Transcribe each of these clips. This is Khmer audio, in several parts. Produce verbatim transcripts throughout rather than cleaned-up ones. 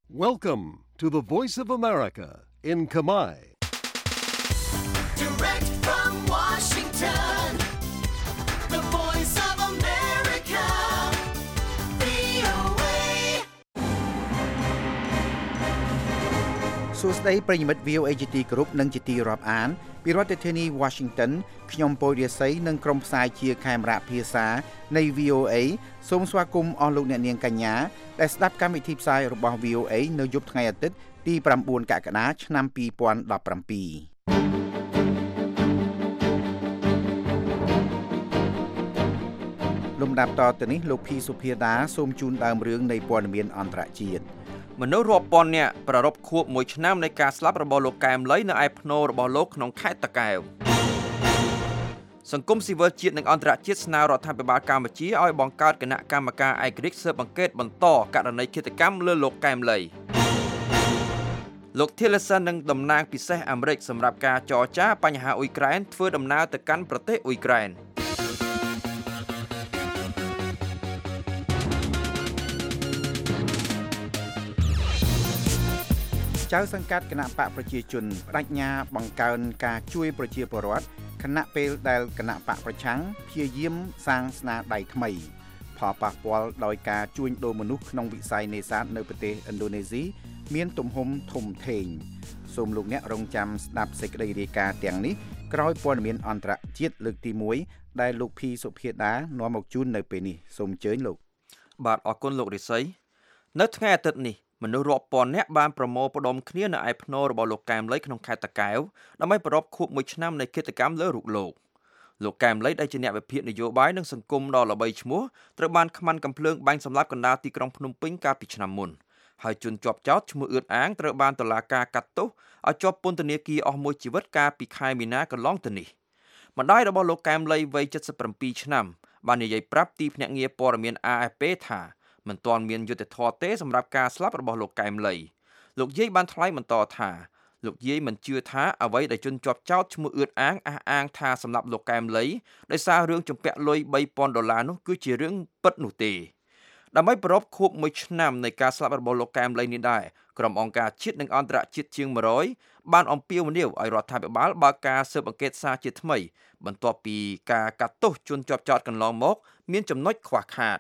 Welcome to the Voice of America in Khmer. Direct from Washington, the Voice of America, វី អូ เอសួស្តីប្រិយមិត្ត វី អូ เอ ជាទីគោរពនិងជាទីរាប់អានពីរដ្ឋធានី Washington ខ្ញុំពូរិយស័យនិងក្រុមផ្សាយជាខេមរៈភាសានៃ វី អូ เอ សូមស្វាគមន៍អស់លោកអ្នកនាងកញ្ញាដែលស្ដាប់កម្មវិធីផ្សាយរបស់ វី អូ เอ នៅយប់ថ្ងៃអាទិត្យទី៩កក្កដាឆ្នាំពីរពាន់ដប់ប្រាំពីរលំដាប់តទៅនេះលោកភីសុភាដាសូមជូនដើមរឿងនៃព័ត៌មានអន្តរជាតិមនុស្សរាប់ពាន់នាក់ប្រារព្ធខួបមួយឆ្នាំនៃការស្លាប់របស់លោកកែមលីនៅឯភ្នំរបស់លោកក្នុងខេត្តតាកែវសង្គមស៊ីវិលជាតិនិងអន្តរជាតិស្នើរដ្ឋាភិបាលកម្ពុជាឲ្យបង្កើតគណៈកម្មការឯករាជ្យស៊ើបអង្កេតបន្តករណីឃាតកម្មលើលោកកែមលីលោក Tillerson និងតំណាងពិសេសអាមេរិកសម្រាប់ការចរចាបញ្ហាអ៊ុយក្រែនធ្វើដំណើរទៅកាន់ប្រទេសអ៊ុយក្រែនចៅសង្កាត់គណៈបកប្រជាជនបដិញ្ញាបង្កើនការជួយប្រជាពលរដ្ឋខណៈពេលដែលគណៈបកប្រឆាំងព្យាយាមសាងស្នាដៃថ្មីផលប៉ះពាល់ដោយការជួញដូរមនុស្សក្នុងវិស័យនេសាទនៅប្រទេសឥណ្ឌូនេស៊ីមានទំហំធំធេងសូមលោកអ្នករងចាំស្ដាប់សេចក្តីរាយការណ៍ទាំងនេះក្រោយព័ត៌មានអន្តរជាតិលើកទីមួយដែលលោកភីសុភាដានាំមកជូននៅពេលនេះសូមអញ្ជើញលោកបាទអរគុណលោករិស័យនៅថ្ងៃអាទិត្យនេះមនុស្សរាប់ពាន់នាក់បានប្រមូលផ្ដុំគ្នានៅឯភ្នំរបស់លោកកែមលីក្នុងខេត្តតាកែវដើម្បីប្រារព្ធខួបមួយឆ្នាំនៃឃាតកម្មលើរូបលោកលោកកែមលីដែលជាអ្នកវិភាគនយោបាយនិងសង្គមដ៏ល្បីឈ្មោះត្រូវបានខ្មាន់កំភ្លើងបាញ់សម្លាប់កណ្ដាលទីក្រុងភ្នំពេញកាលពីឆ្នាំមុនហើយជនជាប់ចោទឈ្មោះអឿតអាងត្រូវបានតុលាការកាត់ទោសឲ្យជាប់ពន្ធនាគារអស់មួយជីវិតកាលពីខែមីនាកន្លងទៅនេះម្ដាយរបស់លោកកែមលីវ័យเจ็ดสิบเจ็ดឆ្នាំបាននិយាយប្រាប់ទីភ្នាក់ងារព័ត៌មាន អា អេហ្វ พี ថាមិនទាន់មានយុត្តិធម៌ទេសម្រាប់ការស្លាប់របស់លោកកែមលីលោកយាយបានថ្លែងបន្តថាលោកយាយមិនជឿថាអ្វីដែលជនជាប់ចោទឈ្មោះអឿតអាងអះអាងថាសម្រាប់លោកកែមលីដោយសាររឿងជំពាក់លុយបីពាន់ដុល្លារនោះគឺជារឿងពិតនោះទេដើម្បីប្រារព្ធខួបមួយឆ្នាំនៃការស្លាប់របស់លោកកែមលីនេះដែរក្រុមអង្គការជាតិនិងអន្តរជាតិជាងមួយរយបានអំពាវនាវឲ្យរដ្ឋាភិបាលបើកការស៊ើបអង្កេតសារជាថ្មីបន្ទាប់ពីការកាត់ទោសជនជាប់ចោទកន្លងមកមានចំណុចខ្វះខាត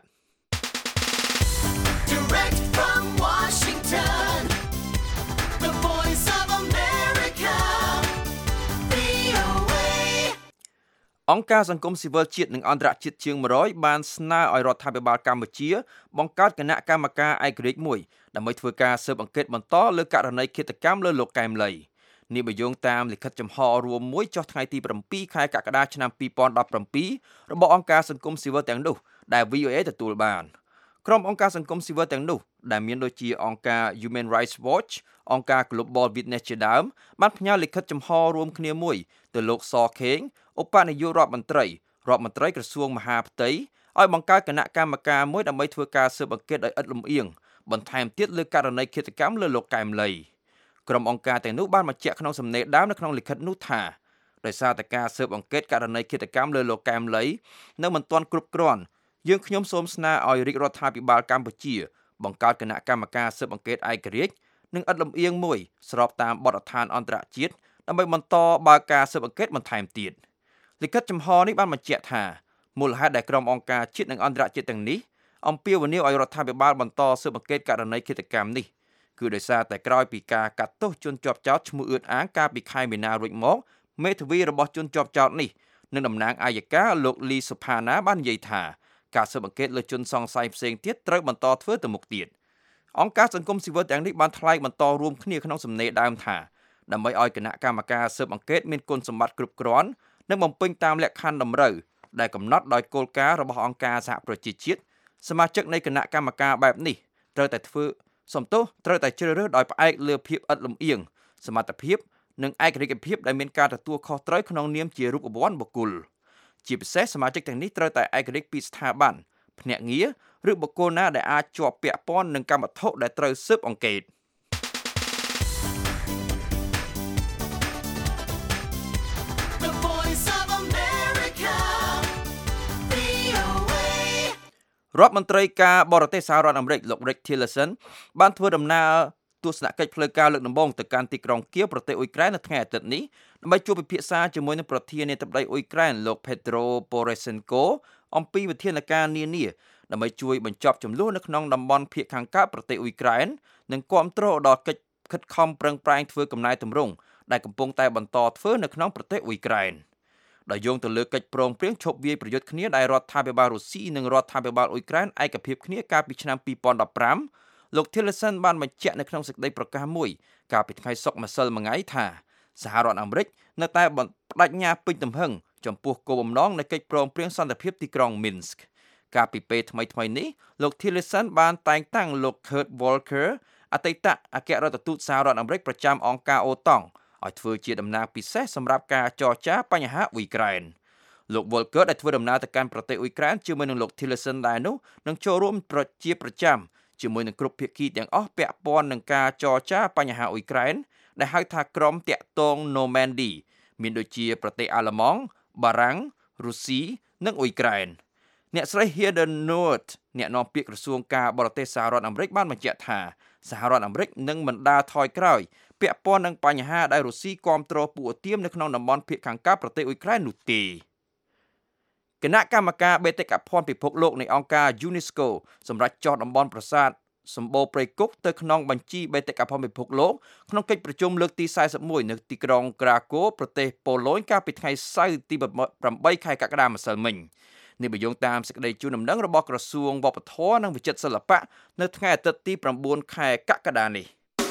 Direct from Washington, the Voice of America, វី អូ เอអង្គការសង្គមស៊ីវិលជាតិនិងអន្តរជាតិជាងមួយរយបានស្នើឲ្យរដ្ឋាភិបាលកម្ពុជាបង្កើតគណៈកម្មការឯករាជ្យមួយដើម្បីធ្វើការស៊ើបអង្កេតបន្តលើករណីឃាតកម្មលើលោកកែមលីនេះបើយោងតាមលិខិតចំហរួមមួយចុះថ្ងៃទីbảyខែកក្កដាឆ្នាំពីរពាន់ដប់ប្រាំពីររបស់អង្គការសង្គមស៊ីវិលទាំងនោះដែល វី អូ เอ ទទួលបានក្រុមអង្គការសង្គមស៊ីវិលទាំងនោះដែលមានដូចជាអង្គការ Human Rights Watch អង្គការ Global Witness ជាដើមបានផ្ញើលិខិតចំហរួមគ្នាមួយទៅលោកសខេងឧបនាយករដ្ឋមន្ត្រីរដ្ឋមន្ត្រីក្រសួងមហាផ្ទៃឲ្យបង្កើតគណៈកម្មការមួយដើម្បីធ្វើការស៊ើបអង្កេតដោយឥតលំអៀងបន្ថែមទៀតលើករណីឃាតកម្មលើលោកកែមលីក្រុមអង្គការទាំងនោះបានបញ្ជាក់ក្នុងសំណេរដើមនៅក្នុងលិខិតនោះថាដោយសារតែការស៊ើបអង្កេតករណីឃាតកម្មលើលោកកែមលីនៅមិនទាន់គ្រប់គ្រាន់យើងខ្ញុំសូមស្នើឲ្យរាជរដ្ឋាភិបាលកម្ពុជាបង្កើតគណៈកម្មការស៊ើបអង្កេតឯករាជ្យនិងឥតលំអៀងមួយស្របតាមបទដ្ឋានអន្តរជាតិដើម្បីបន្តបើកការស៊ើបអង្កេតបន្ថែមទៀតលិខិតចំហនេះបានបញ្ជាក់ថាមូលហេតុដែលក្រុមអង្គការជាតិនិងអន្តរជាតិទាំងនេះអំពាវនាវឲ្យរដ្ឋាភិបាលបន្តស៊ើបអង្កេតករណីឃាតកម្មនេះគឺដោយសារតែក្រោយពីការកាត់ទោសជនជាប់ចោទឈ្មោះអឿតអាងកាលពីខែមីនារួចមកមេធាវីរបស់ជនជាប់ចោទនេះនិងតំណាងអัยការលោកលីសុផាណាបាននិយាយថាការស៊ើបអង្កេតលើជនសង្ស័យផ្សេងទៀតត្រូវបន្តធ្វើទៅមុខទៀតអង្គការសង្គមស៊ីវិលទាំងនេះបានថ្លែងបន្តរួមគ្នាក្នុងសំណេរដើមថាដើម្បីឲ្យគណៈកម្មការស៊ើបអង្កេតមានគុណសម្បត្តិគ្រប់គ្រាន់និងបំពេញតាមលក្ខខណ្ឌតម្រូវដែលកំណត់ដោយគោលការណ៍របស់អង្គការសហប្រជាជាតិសមាជិកនៃគណៈកម្មការបែបនេះត្រូវតែធ្វើសំទោសត្រូវតែជ្រើសរើសដោយផ្អែកលើភាពឥតលំអៀងសមត្ថភាពនិងឯករាជ្យភាពដែលមានការទទួលខុសត្រូវក្នុងនាមជារូបវ័ន្តបុគ្គលជាពិសេសសមាជិកទាំងនេះត្រូវតែឯករាជ្យពីស្ថាប័នភ្នាក់ងារឬបុគ្គលណាដែលអាចជាប់ពាក់ព័ន្ធនឹងកម្មវត្ថុដែលត្រូវស៊ើបអង្កេត The Voice of America, វី អូ เอរដ្ឋមន្ត្រីការបរទេសសហរដ្ឋអាមេរិកលោក Rex Tillerson បានធ្វើដំណើរទស្សនកិច្ចផ្លូវការលើកដំបូងទៅកាន់ទីក្រុងគៀវប្រទេសអ៊ុយក្រែននៅថ្ងៃអាទិត្យនេះដើម្បីជួបពិភាក្សាជាមួយនឹងប្រធានាធិបតីអ៊ុយក្រែនលោក Petro Poroshenko អំពីវិធានការនានាដើម្បីជួយបញ្ចប់ជម្លោះនៅក្នុងតំបន់ភាគខាងកើតប្រទេសអ៊ុយក្រែននិងគាំទ្រដល់កិច្ចខិតខំប្រឹងប្រែងធ្វើកំណែទម្រង់ដែលកំពុងតែបន្តធ្វើនៅក្នុងប្រទេសអ៊ុយក្រែនដោយយោងទៅលើកិច្ចព្រមព្រៀងឈប់វាយប្រយុទ្ធគ្នាដែលរដ្ឋាភិបាលរុស្ស៊ីនិងរដ្ឋាភិបាលអ៊ុយក្រែនឯកភាពគ្នាកាលពីឆ្នាំពីរពាន់ដប់ប្រាំលោក Tillerson បានបញ្ជាក់នៅក្នុងសេចក្តីប្រកាសមួយកាលពីថ្ងៃសុក្រម្សិលមិញថាសហរដ្ឋអាមេរិកនៅតែបដិញ្ញាពេញទំហឹងចំពោះគោលបំណងនៃកិច្ចព្រមព្រៀងសន្តិភាពទីក្រុង Minsk កាលពីពេលថ្មីៗនេះលោក Tillerson បានតែងតាំងលោក Kurt Volker អតីតអគ្គរដ្ឋទូតសហរដ្ឋអាមេរិកប្រចាំអង្គការអូតង់ឲ្យធ្វើជាតំណាងពិសេសសម្រាប់ការចរចាបញ្ហាអ៊ុយក្រែនលោក Volker ដែលធ្វើដំណើរទៅកាន់ប្រទេសអ៊ុយក្រែនជាមួយនឹងលោក Tillerson ដែរនោះនឹងចូលរួមជាប្រចាំជាមួយនឹងគ្រប់ភាគីទាំងអស់ពាក់ព័ន្ធនឹងការចរចាបញ្ហាអ៊ុយក្រែនដែលហៅថាក្រុមតាក់ទង Normandy មានដូចជាប្រទេសអាល្លឺម៉ង់បារាំងរុស្ស៊ីនិងអ៊ុយក្រែនអ្នកស្រី Heather Nauert អ្នកនាំពាក្យក្រសួងការបរទេសសហរដ្ឋអាមេរិកបានបញ្ជាក់ថាសហរដ្ឋអាមេរិកនឹងមិនដើរថយក្រោយពាក់ព័ន្ធនឹងបញ្ហាដែលរុស្ស៊ីគាំទ្រពួកឧទាមនៅក្នុងតំបន់ភាគខាងកើតប្រទេសអ៊ុយក្រែននោះទេគណៈកម្មការបេតិកភណ្ឌពិភពលោកនៃអង្គការ UNESCO សម្រាប់ចោះតំបន់ប្រាសាទសម្បូរព្រៃគុកទៅក្នុងបញ្ជីបេតិកភណ្ឌពិភពលោកក្នុងកិច្ចប្រជុំលើកទីសែនសិបមួយនៅទីក្រុងក្រាកូប្រទេសប៉ូឡូញកាលពីថ្ងៃសៅរ៍ទីប្រាំបីខែកក្កដាម្សិលមិញនេះបញ្យងតាមសេចក្តីជូនដំណឹងរបស់ក្រសួងវប្បធម៌និងវិចិត្រសិល្បៈនៅថ្ងៃអាទិត្យទីប្រាំបួនខែកក្កដានេះ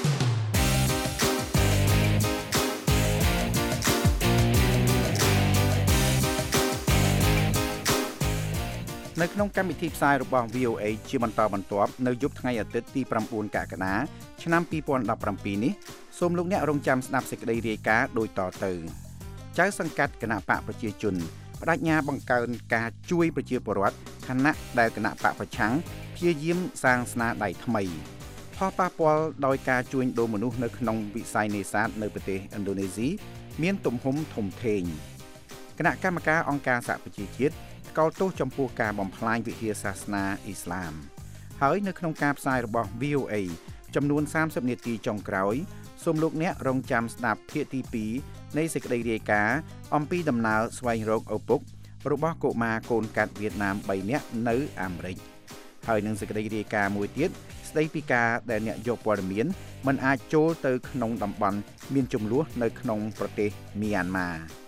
នៅក្នុងកម្មវិធីផ្សាយរបស់ វី អូ អេ ជាបន្តបន្ទាប់នៅយប់ថ្ងៃអាទិត្យទីប្រាំបួនកក្កដាឆ្នាំពីរពាន់ដប់ប្រាំពីរនេះសូមលោកអ្នករងចាំស្ដាប់សេចក្តីរាយការណ៍ដូចតទៅចៅសង្កាត់គណៈបកប្រជាជនបដិញ្ញាបង្កើនការជួយប្រជាពលរដ្ឋខណៈដែលគណៈបកប្រឆាំងព្យាយាមសាងស្នាដៃថ្មីផលប៉ះពាល់ដោយការជួញដូរមនុស្សនៅក្នុងវិស័យនេសាទនៅប្រទេសឥណ្ឌូនេស៊ីមានទំហំធំធេងគណៈកម្មការអង្គការសហប្រជាជាតិកោតទោសចំពោះការបំផ្លាញវិហារសាសនាអ៊ីស្លាមហើយនៅក្នុងការផ្សាយរបស់ វី អូ អេ ចំនួនសាមសិបនាទីចុងក្រោយសូមលោកអ្នករងចាំស្ដាប់ភាគទីពីរនៃសេចក្តីរាយការណ៍អំពីដំណើរស្វែងរកឪពុករបស់កុមារកូនកាត់វៀតណាមបីនាក់នៅអាមេរិកហើយនឹងសេចក្តីរាយការណ៍មួយទៀតស្ដីពីការដែលអ្នកយកព័ត៌មានមិនអាចចូលទៅក្នុងតំបន់មានជម្លោះនៅក្នុងប្រទេសមីយ៉ាន់ម៉ា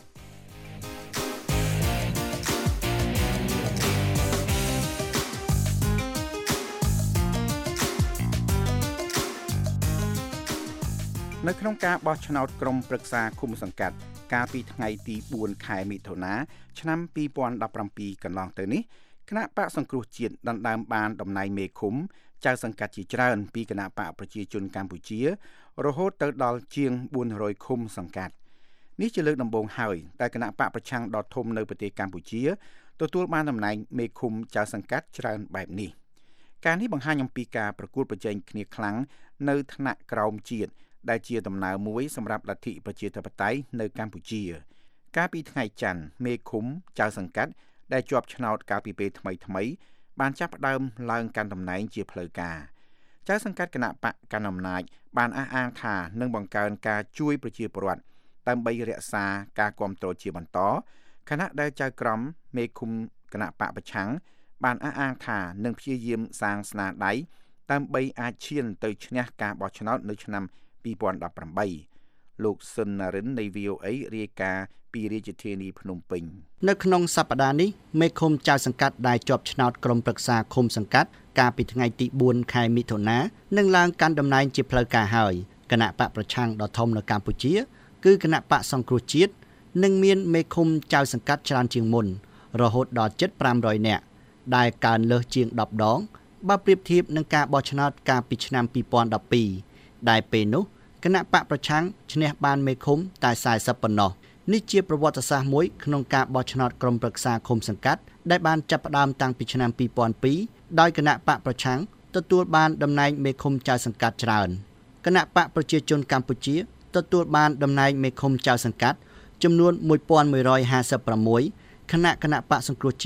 នៅក្នុងការបោះឆ្នោតក្រុមប្រឹក្សាឃុំសង្កាត់កាលពីថ្ងៃទីបួនខែមិថុនាឆ្នាំពីរពាន់ដប់ប្រាំពីរកន្លងទៅនេះគណៈបកសង្គ្រោះជាតិដណ្ដើមបានតំណែងមេឃុំចៅសង្កាត់ជាច្រើនពីគណៈបកប្រជាជនកម្ពុជារហូតទៅដល់ជាងបួនរយឃុំសង្កាត់នេះជាលើកដំបូងហើយតែគណៈបកប្រឆាំងដ៏ធំនៅប្រទេសកម្ពុជាទទួលបានតំណែងមេឃុំចៅសង្កាត់ច្រើនបែបនេះការនេះបង្ហាញអំពីការប្រកួតប្រជែងគ្នាខ្លាំងនៅថ្នាក់ក្រោមជាតិដែលជាដំណើរមួយសម្រាប់លទ្ធិប្រជាធិបតេយ្យនៅកម្ពុជាកាលពីថ្ងៃច័ន្ទមេឃុំចៅសង្កាត់ដែលជាប់ឆ្នោតកាលពីពេលថ្មីថ្មីបានចាប់ផ្ដើមឡើងកាន់តំណែងជាផ្លូវការចៅសង្កាត់គណៈបកកណ្ដាលអំណាចបានអះអាងថានឹងបង្កើនការជួយប្រជាពលរដ្ឋដើម្បីរក្សាការគាំទ្រជាបន្តខណៈដែលចៅក្រមមេឃុំគណៈបកប្រឆាំងបានអះអាងថានឹងព្យាយាមសាងស្នាដៃដើម្បីអាចឈានទៅឈ្នះការបោះឆ្នោតនៅឆ្នាំពីរពាន់ដប់ប្រាំបីលោកសុនណារិននៃ វី អូ អេ រាយការណ៍ពីរាជធានីភ្នំពេញនៅក្នុងសប្តាហ៍នេះមេឃុំចៅសង្កាត់ដែលជាប់ឆ្នោតក្រុមប្រឹក្សាឃុំសង្កាត់កាលពីថ្ងៃទីបួនខែមិថុនានឹងឡើងកាន់តំណែងជាផ្លូវការហើយគណៈបកប្រឆាំងដ៏ធំនៅកម្ពុជាគឺគណៈបកសង្គ្រោះជាតិនឹងមានមេឃុំចៅសង្កាត់ច្រើនជាងមុនរហូតដល់ជិតប្រាំរយនាក់ដែលកើនលើសជាងដប់ដងបើប្រៀបធៀបនឹងការបោះឆ្នោតកាលពីឆ្នាំពីរពាន់ដប់ពីរដែលពេលនោះគណៈបកប្រឆាំងឈ្នះបានមេឃុំតែសែសិបប៉ុណ្ណោះនេះជាប្រវត្តិសាស្ត្រមួយក្នុងការបោះឆ្នោតក្រុមប្រឹក្សាឃុំសង្កាត់ដែលបានចាប់ផ្ដើមតាំងពីឆ្នាំពីរពាន់ពីរដោយគណៈបកប្រឆាំងទទួលបានតំណែងមេឃុំចៅសង្កាត់ច្រើនគណៈបកប្រជាជនកម្ពុជាទទួលបានតំណែងមេឃុំចៅសង្កាត់ចំនួនមួយពាន់មួយរយហាសិបប្រាំមួយខណៈគណៈបកសង្គ្រោះជាតិ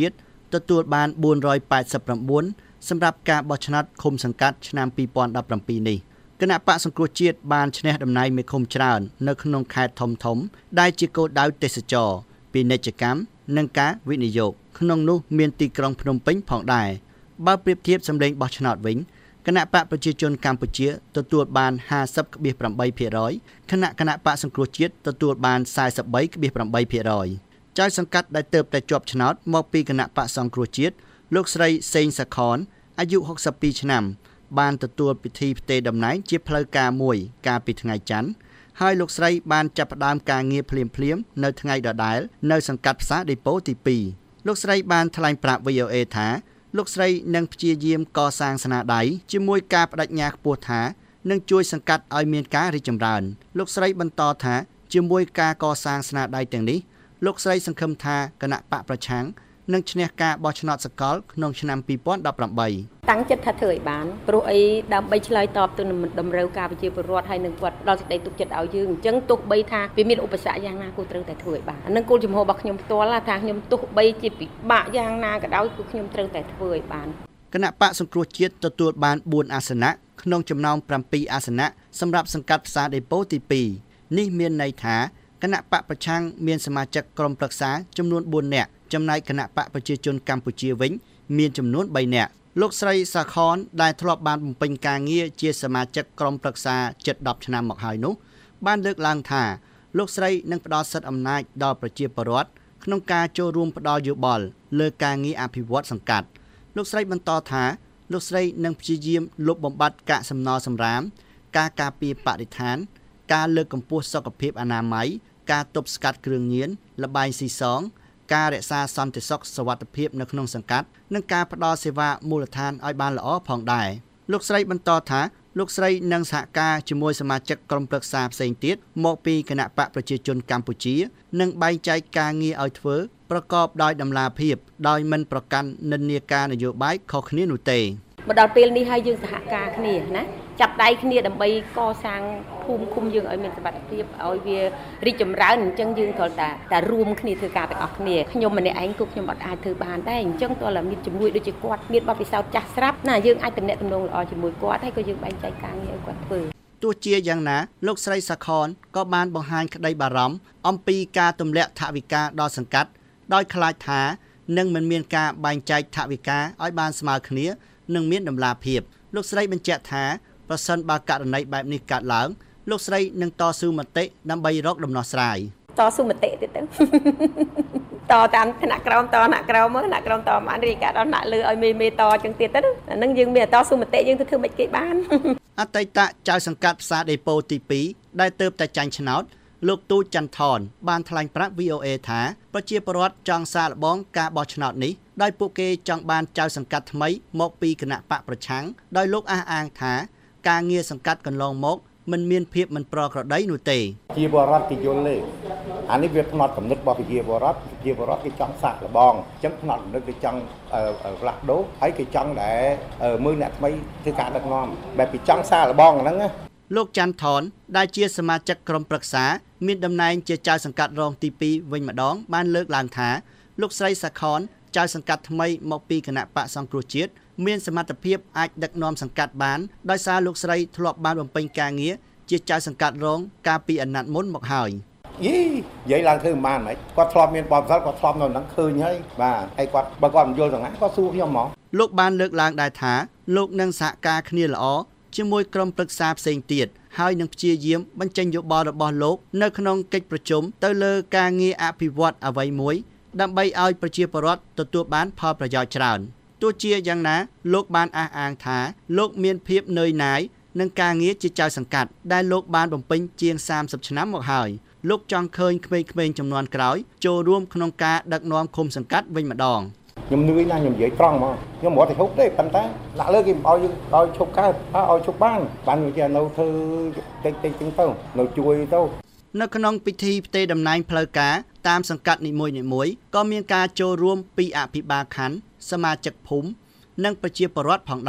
ទទួលបានbốn trăm tám mươi chínសម្រាប់ការបោះឆ្នោតឃុំសង្កាត់ឆ្នាំពីរពាន់ដប់ប្រាំពីរនេះគណៈបកសង្គ្រោះជាតិបានឈ្នះតំណែងមេឃុំច្រើននៅក្នុងខេត្តធំធំដែលជាគោលដៅទេសចរពាណិជ្ជកម្មនិងការវិនិយោគក្នុងនោះមានទីក្រុងភ្នំពេញផងដែរបើប្រៀបធៀបសម្លេងបោះឆ្នោតវិញគណៈបកប្រជាជនកម្ពុជាទទួលបាន ห้าสิบจุดแปดเปอร์เซ็นต์ ខណៈគណៈបកសង្គ្រោះជាតិទទួលបាន สี่สิบสามจุดแปดเปอร์เซ็นต์ ចៅសង្កាត់ដែលទើបតែជាប់ឆ្នោតមកពីគណៈបកសង្គ្រោះជាតិលោកស្រីសេងសាខនអាយុหกสิบสองឆ្នាំបានទទួលពិធីផ្ទេរតំណែងជាផ្លូវការមួយកាលពីថ្ងៃច័ន្ទហើយលោកស្រីបានចាប់ផ្ដើមការងារភ្លាមៗនៅថ្ងៃដដែលនៅសង្កាត់ផ្សារដេប៉ូទីពីរលោកស្រីបានថ្លែងប្រាប់ វី អូ เอ ថាលោកស្រីនឹងព្យាយាមកសាងស្នាដៃជាមួយការបដិញ្ញាខ្ពស់ថានឹងជួយសង្កាត់ឲ្យមានការរីកចម្រើនលោកស្រីបន្តថាជាមួយការកសាងស្នាដៃទាំងនេះលោកស្រីសង្ឃឹមថាគណៈបកប្រឆាំងនឹងឈ្នះការបោះឆ្នោតសកលក្នុងឆ្នាំពីរពាន់ដប់ប្រាំបីតាំងចិត្តថាធ្វើឲ្យបានព្រោះអីដើម្បីឆ្លើយតបទៅនឹងតម្រូវការប្រជាពលរដ្ឋហើយនឹងគាត់ផ្ដល់សេចក្តីទុកចិត្តឲ្យយើងអញ្ចឹងទោះបីថាវាមានឧបសគ្គយ៉ាងណាគូត្រូវតែធ្វើឲ្យបានអានឹងគោលជំហររបស់ខ្ញុំផ្ទាល់ថាខ្ញុំទោះបីជាពិបាកយ៉ាងណាក៏ដោយគឺខ្ញុំត្រូវតែធ្វើឲ្យបានគណៈបកសង្គ្រោះជាតិទទួលបានបួនអាសនៈក្នុងចំណោមប្រាំពីរអាសនៈសម្រាប់សង្កាត់ផ្សារដេប៉ូទីពីរនេះមានន័យថាគណៈបកប្រឆាំងមានសមាជិកក្រុមប្រឹក្សាចំនួនបួននាក់ចំណែកគណៈបកប្រជាជនកម្ពុជាវិញមានចំនួនបីនាក់លោកស្រីសាខនដែលធ្លាប់បានបំពេញការងារជាសមាជិកក្រុមប្រឹក្សាជិតដប់ឆ្នាំមកហើយនោះបានលើកឡើងថាលោកស្រីនឹងផ្ដល់សិទ្ធិអំណាចដល់ប្រជាពលរដ្ឋក្នុងការចូលរួមផ្ដល់យោបល់លើការងារអភិវឌ្ឍសង្កាត់លោកស្រីបន្តថាលោកស្រីនឹងព្យាយាមលុបបំបាត់កាកសំណល់សំរាមការការពារបរិស្ថានការលើកកម្ពស់សុខភាពអនាម័យការទប់ស្កាត់គ្រឿងញៀនល្បែងស៊ីសងការរក្សាសន្តិសុខសុវត្ថិភាពនៅក្នុងសង្កាត់និងការផ្ដល់សេវាមូលដ្ឋានឲ្យបានល្អផងដែរលោកស្រីបន្តថាលោកស្រីនឹងសហការជាមួយសមាជិកក្រុមប្រឹក្សាផ្សេងទៀតមកពីគណៈបកប្រជាជនកម្ពុជានិងបែងចែកការងារឲ្យធ្វើប្រកបដោយតម្លាភាពដោយមិនប្រកាន់និន្នាការនយោបាយខុសគ្នានោះទេមកដល់ពេលនេះហើយយើងសហការគ្នាណាចាប់ដៃគ្នាដើម្បីកសាងភូមិឃុំយើងឲ្យមានសុវត្ថិភាពឲ្យវារីកចម្រើនអញ្ចឹងយើងត្រូវតែតែរួមគ្នាធ្វើការទាំងអស់គ្នាខ្ញុំម្នាក់ឯងគឺខ្ញុំអត់អាចធ្វើបានដែរអញ្ចឹងតើមានជំនួយដូចជាគាត់មានបទពិសោធន៍ចាស់ស្រាប់ណាយើងអាចតំណែងតំណងល្អជាមួយគាត់ហើយក៏យើងបែងចែកការងារឲ្យគាត់ធ្វើទោះជាយ៉ាងណាលោកស្រីសាខនក៏បានបង្ហាញក្តីបារម្ភអំពីការទម្លាក់ថវិកាដល់សង្កាត់ដោយខ្លាចថានឹងមិនមានការបែងចែកថវិកាឲ្យបានស្មើគ្នានិងមានតម្លាភាពលោកស្រីបញ្ជាក់ថាប្រសិនបើករណីបែបនេះកើតឡើងលោកស្រីនឹងតស៊ូមតិដើម្បីរកដំណោះស្រាយតស៊ូមតិទៀតទៅតតាមថ្នាក់ក្រោមតថ្នាក់ក្រោមមើលថ្នាក់ក្រោមតបានរីកាដល់ថ្នាក់លើឲ្យមេមេតអញ្ចឹងទៀតទៅអានឹងយើងមានតស៊ូមតិយើងទៅធ្វើមិនគេបានអតីតចៅសង្កាត់ផ្សារដេប៉ូទីពីរដែលទើបតែចាញ់ឆ្នោតលោកទូចចន្ទថនបានថ្លែងប្រាប់ វី អូ เอ ថាប្រជាពលរដ្ឋចង់សាកល្បងការបោះឆ្នោតនេះដោយពួកគេចង់បានចៅសង្កាត់ថ្មីមកពីគណៈបកប្រឆាំងដោយលោកអះអាងថាការងារសង្កាត់កន្លងមកមិនមានភាពមិនប្រក្រតីនោះទេជាបរដ្ឋគេយល់ទេអានេះវាផ្នត់កំណត់របស់ប្រជាពលរដ្ឋប្រជាពលរដ្ឋគេចង់សាកល្បងអញ្ចឹងផ្នត់កំណត់គេចង់ផ្លាស់ប្ដូរហើយគេចង់ដែរមើលអ្នកថ្មីធ្វើការដឹកនាំបែបពីចង់សាកល្បងហ្នឹងណាលោកច័ន្ទថនដែលជាសមាជិកក្រុមប្រឹក្សាមានតំណែងជាចៅសង្កាត់រងទីពីរវិញម្ដងបានលើកឡើងថាលោកស្រីសាខនចៅសង្កាត់ថ្មីមកពីគណៈបកសង្គ្រោះជាតិមានសមត្ថភាពអាចដឹកនាំសង្កាត់បានដោយសារលោកស្រីធ្លាប់បានបំពេញការងារជាចៅសង្កាត់រងកាលពីអាណត្តិមុនមកហើយយីនិយាយឡើងធ្វើមិនបានហ្មងគាត់ធ្លាប់មានបបិសល់គាត់ធ្លាប់នៅហ្នឹងឃើញហើយបាទហើយគាត់បើគាត់មិនយល់ទាំងណាគាត់សួរខ្ញុំហ្មងលោកបានលើកឡើងដែរថាលោកនឹងសហការគ្នាល្អជាមួយក្រុមប្រឹក្សាផ្សេងទៀតហើយនឹងព្យាយាមបញ្ចេញយោបល់របស់លោកនៅក្នុងកិច្ចប្រជុំទៅលើការងារអភិវឌ្ឍអ្វីមួយដើម្បីឲ្យប្រជាពលរដ្ឋទទួលបានផលប្រយោជន៍ច្រើនទោះជាយ៉ាងណាលោកបានអះអាងថាលោកមានភាពនឿយណាយនឹងការងារជាចៅសង្កាត់ដែលលោកបានបំពេញជាងសាមសិបឆ្នាំមកហើយលោកចង់ឃើញក្មេងៗចំនួនក្រោយចូលរួមក្នុងការដឹកនាំឃុំសង្កាត់វិញម្ដងខ្ញុំនឿយណាស់ខ្ញុំនិយាយត្រង់ហ្មងខ្ញុំមិនអត់ទៅហុកទេប៉ុន្តែដាក់លើគេមិនឲ្យយើងឲ្យឈប់កើតឲ្យឈប់បានបានវានៅធ្វើតិចតិចចឹងទៅនៅជួយទៅនៅក្នុងពិធីផ្ទេរតំណែងផ្លូវការតាមសង្កាត់នីមួយៗក៏មានការចូលរួមពីអភិបាលខណ្ឌសមាជិកភូមិនិងប្រជាពលរដ្ឋផងដែរ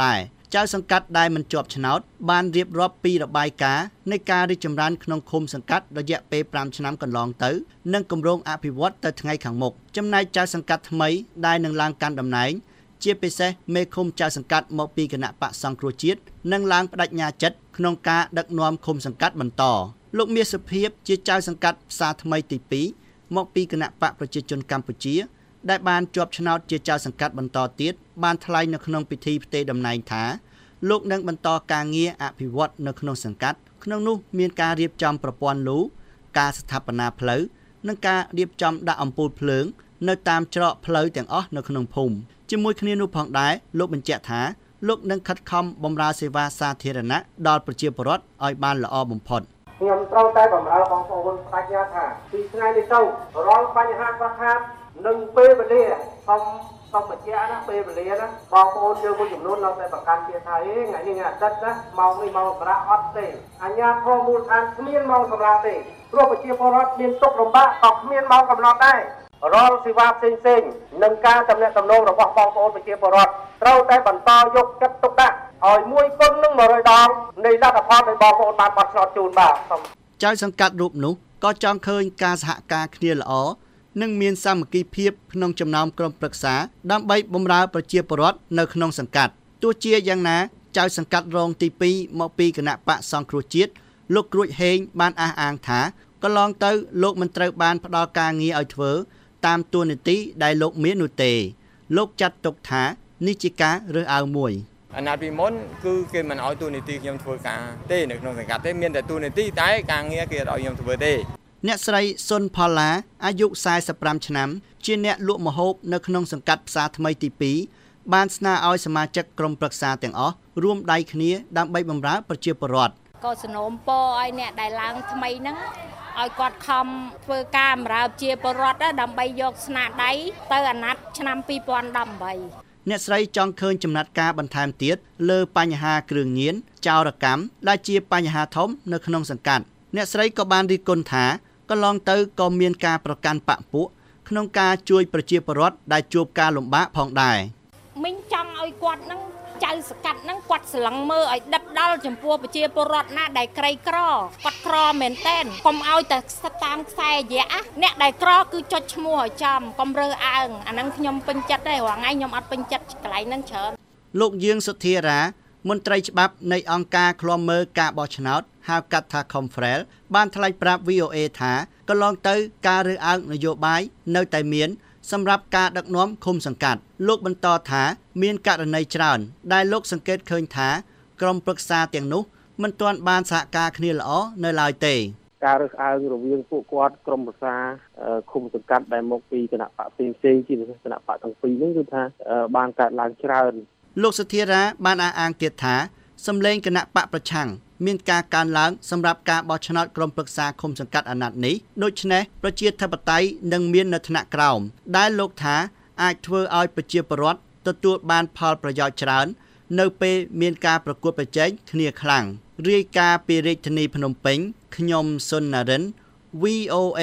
ចៅសង្កាត់ដែលមិនជាប់ឆ្នោតបានរៀបរាប់ពីរបាយការណ៍នៃការរីកចម្រើនក្នុងឃុំសង្កាត់រយៈពេលប្រាំឆ្នាំកន្លងទៅនិងគម្រោងអភិវឌ្ឍទៅថ្ងៃខាងមុខចំណែកចៅសង្កាត់ថ្មីដែលនឹងឡើងកាន់តំណែងជាពិសេសមេឃុំចៅសង្កាត់មកពីគណៈបកសង្គ្រោះជាតិនឹងឡើងបដិញ្ញាចិត្តក្នុងការដឹកនាំឃុំសង្កាត់បន្តលោកមាសសុភាពជាចៅសង្កាត់ផ្សារថ្មីទីពីរមកពីគណៈបកប្រជាជនកម្ពុជាដែលបានជាប់ឆ្នោតជាចៅសង្កាត់បន្តទៀតបានថ្លែងនៅក្នុងពិធីផ្ទេរតំណែងថាលោកនឹងបន្តការងារអភិវឌ្ឍនៅក្នុងសង្កាត់ក្នុងនោះមានការរៀបចំប្រព័ន្ធលូការស្ថាបនាផ្លូវនិងការរៀបចំដាក់អំពូលភ្លើងនៅតាមច្រកផ្លូវទាំងអស់នៅក្នុងភូមិជាមួយគ្នានោះផងដែរលោកបញ្ជាក់ថាលោកនឹងខិតខំបម្រើសេវាសាធារណៈដល់ប្រជាពលរដ្ឋឲ្យបានល្អបំផុតខ្ញុំត្រូវតែបម្រើបងប្អូនបញ្ញាថាពីថ្ងៃនេះទៅរាល់បញ្ហាខ្វះខាតនិងពេលវេលាសូមសូមបញ្ជាក់ណាពេលវេលាណាបងប្អូនយើងមួយចំនួននៅតែប្រកាន់ជាថាឯងថ្ងៃនេះថ្ងៃអាទិត្យណាម៉ោងនេះម៉ោងសម្រាប់អត់ទេអញ្ញាធម៌មូលដ្ឋានគ្មានម៉ោងសម្រាប់ទេព្រោះប្រជាពលរដ្ឋមានទុក្ខលំបាកក៏គ្មានម៉ោងកំណត់ដែររាល់សេវាផ្សេងផ្សេងនិងការទំនាក់ទំនងរបស់បងប្អូនប្រជាពលរដ្ឋត្រូវតែបន្តយកចិត្តទុកដាក់ឲ្យមួយគុណនឹងមួយរយដងនៃលទ្ធផលដែលបងប្អូនបានបោះឆ្នោតជូនបាទសូមចៅសង្កាត់រូបនោះក៏ចង់ឃើញការសហការគ្នាល្អនិងមានសាមគ្គីភាពក្នុងចំណោមក្រុមប្រឹក្សាដើម្បីបម្រើប្រជាពលរដ្ឋនៅក្នុងសង្កាត់ទោះជាយ៉ាងណាចៅសង្កាត់រងទីពីរមកពីគណៈបកសង្គ្រោះជាតិលោកគ្រួចហេងបានអះអាងថាកន្លងទៅលោកមិនត្រូវបានផ្ដល់ការងារឲ្យធ្វើតាមទួនាទីដែលលោកមាននោះទេលោកចាត់ទុកថានេះជាការរើសអើងមួយអាណត្តិពីមុនគឺគេមិនឲ្យទួនាទីខ្ញុំធ្វើការទេនៅក្នុងសង្កាត់ទេមានតែទួនាទីតែការងារគេអត់ឲ្យខ្ញុំធ្វើទេអ្នកស្រីសុនផល្លាអាយុសែសិបប្រាំឆ្នាំជាអ្នកលក់ម្ហូបនៅក្នុងសង្កាត់ផ្សារថ្មីទីពីរបានស្នើឲ្យសមាជិកក្រុមប្រឹក្សាទាំងអស់រួមដៃគ្នាដើម្បីបម្រើប្រជាពលរដ្ឋក៏សនោមពរឲ្យអ្នកដែលឡើងថ្មីហ្នឹងឲ្យគាត់ខំធ្វើការបម្រើប្រជាពលរដ្ឋដើម្បីយកស្នាដៃទៅអាណត្តិឆ្នាំពីរពាន់ដប់ប្រាំបីអ្នកស្រីចង់ឃើញចំណាត់ការបន្ថែមទៀតលើបញ្ហាគ្រឿងញៀនចោរកម្មដែលជាបញ្ហាធំនៅក្នុងសង្កាត់អ្នកស្រីក៏បានរិះគន់ថាកន្លងទៅក៏មានការប្រកាន់បកពួកក្នុងការជួយប្រជាពលរដ្ឋដែលជួបការលំបាកផងដែរមិញចង់ឲ្យគាត់នឹងចៅសកាត់នឹងគាត់ស្លឹងមើលឲ្យដិតដល់ចំពោះប្រជាពលរដ្ឋណាដែលក្រីក្រគាត់ក្រមែនតែនកុំឲ្យតែស្ថិតតាមខ្សែរយៈអ្នកដែលក្រគឺចុចឈ្មោះឲ្យចំកុំរើសអើងអាហ្នឹងខ្ញុំពេញចិត្តទេរាល់ថ្ងៃខ្ញុំអត់ពេញចិត្តកន្លែងហ្នឹងច្រើនលោកយាងសុធារាមន្ត្រីច្បាប់នៃអង្គការឃ្លាំមើលការបោះឆ្នោតហៅកាត់ថា Confrel បានថ្លែងប្រាប់ វី អូ เอ ថាកន្លងទៅការរើសអើងនយោបាយនៅតែមានសម្រាប់ការដឹកនាំឃុំសង្កាត់លោកបន្តថាមានករណីច្រើនដែលលោកសង្កេតឃើញថាក្រុមប្រឹក្សាទាំងនោះមិនទាន់បានសហការគ្នាល្អនៅឡើយទេការរើសអើងរវាងពួកគាត់ក្រុមប្រឹក្សាឃុំសង្កាត់ដែលមកពីគណៈបកផ្សេងផ្សេងជាពិសេសគណៈបកទាំងពីរនេះគឺថាបានកើតឡើងច្រើនលោកសុធារាបានអះអាងទៀតថាសម្លេងគណៈបកប្រឆាំងមានការកើនឡើងសម្រាប់ការបោះឆ្នោតក្រុមប្រឹក្សាឃុំសង្កាត់អាណត្តិនេះដូច្នេះប្រជាធិបតេយ្យនឹងមាននៅថ្នាក់ក្រោមដែលលោកថាអាចធ្វើឲ្យប្រជាពលរដ្ឋទទួលបានផលប្រយោជន៍ច្រើននៅពេលមានការប្រកួតប្រជែងគ្នាខ្លាំងរាយការណ៍ពីរាជធានីភ្នំពេញខ្ញុំសុនណារិន វី អូ เอ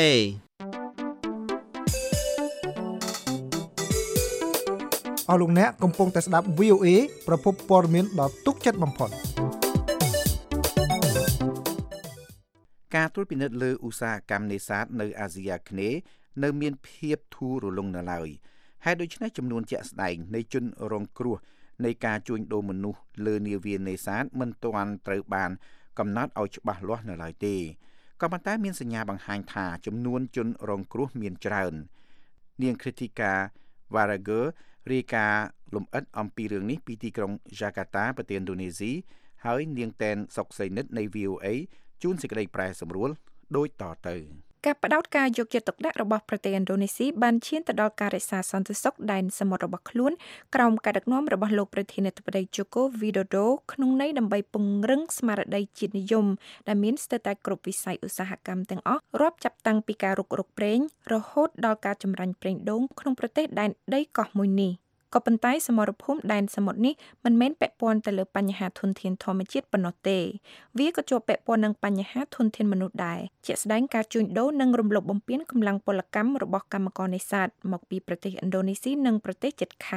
អស់លោកអ្នកកំពុងតែស្ដាប់ វី អូ เอ ប្រភពព័ត៌មានដ៏ទុកចិត្តបំផុតការត្រួតពិនិត្យលើឧស្សាហកម្មនេសាទនៅអាស៊ីអាគ្នេយ៍នៅមានភាពធូររលុងនៅឡើយហើយដូច្នេះចំនួនជាក់ស្ដែងនៃជនរងគ្រោះនៃការជួញដូរមនុស្សលើនាវានេសាទមិនទាន់ត្រូវបានកំណត់ឲ្យច្បាស់លាស់នៅឡើយទេក៏ប៉ុន្តែមានសញ្ញាបង្ហាញថាចំនួនជនរងគ្រោះមានច្រើននាង Kritika Varager រាយការណ៍លម្អិតអំពីរឿងនេះពីទីក្រុង Jakarta ប្រទេសឥណ្ឌូនេស៊ីហើយនាងតែនសុកសីនិតនៃ វី អូ เอ ជួនសេចក្តីប្រែសម្រួលដូចតទៅការបដោតការយកចិត្តទុកដាក់របស់ប្រទេសឥណ្ឌូនេស៊ីបានឈានទៅដល់ការរក្សាសន្តិសុខដែនសមុទ្ររបស់ខ្លួនក្រោមការដឹកនាំរបស់លោកប្រធានាធិបតី Joko Widodo ក្នុងន័យដើម្បីពង្រឹងស្មារតីជាតិនិយមដែលមានស្ទើរតែគ្រប់វិស័យឧស្សាហកម្មទាំងអស់រាប់ចាប់តាំងពីការរុករកប្រេងរហូតដល់ការចម្រាញ់ប្រេងដូងក្នុងប្រទេសដែនដីកោះមួយនេះក៏ប៉ុន្តែសមរភូមិដែនសមុទ្រនេះមិនមែនពាក់ព័ន្ធទៅលើបញ្ហាធនធានធម្មជាតិប៉ុណ្ណោះទេវាក៏ជាប់ពាក់ព័ន្ធនឹងបញ្ហាធនធានមនុស្សដែរជាក់ស្ដែងការជួញដូរនិងរំលោភបំពានកម្លាំងពលកម្មរបស់កម្មករនេសាទមកពីប្រទេសឥណ្ឌូនេស៊ីនិងប្រទេសជិតខាង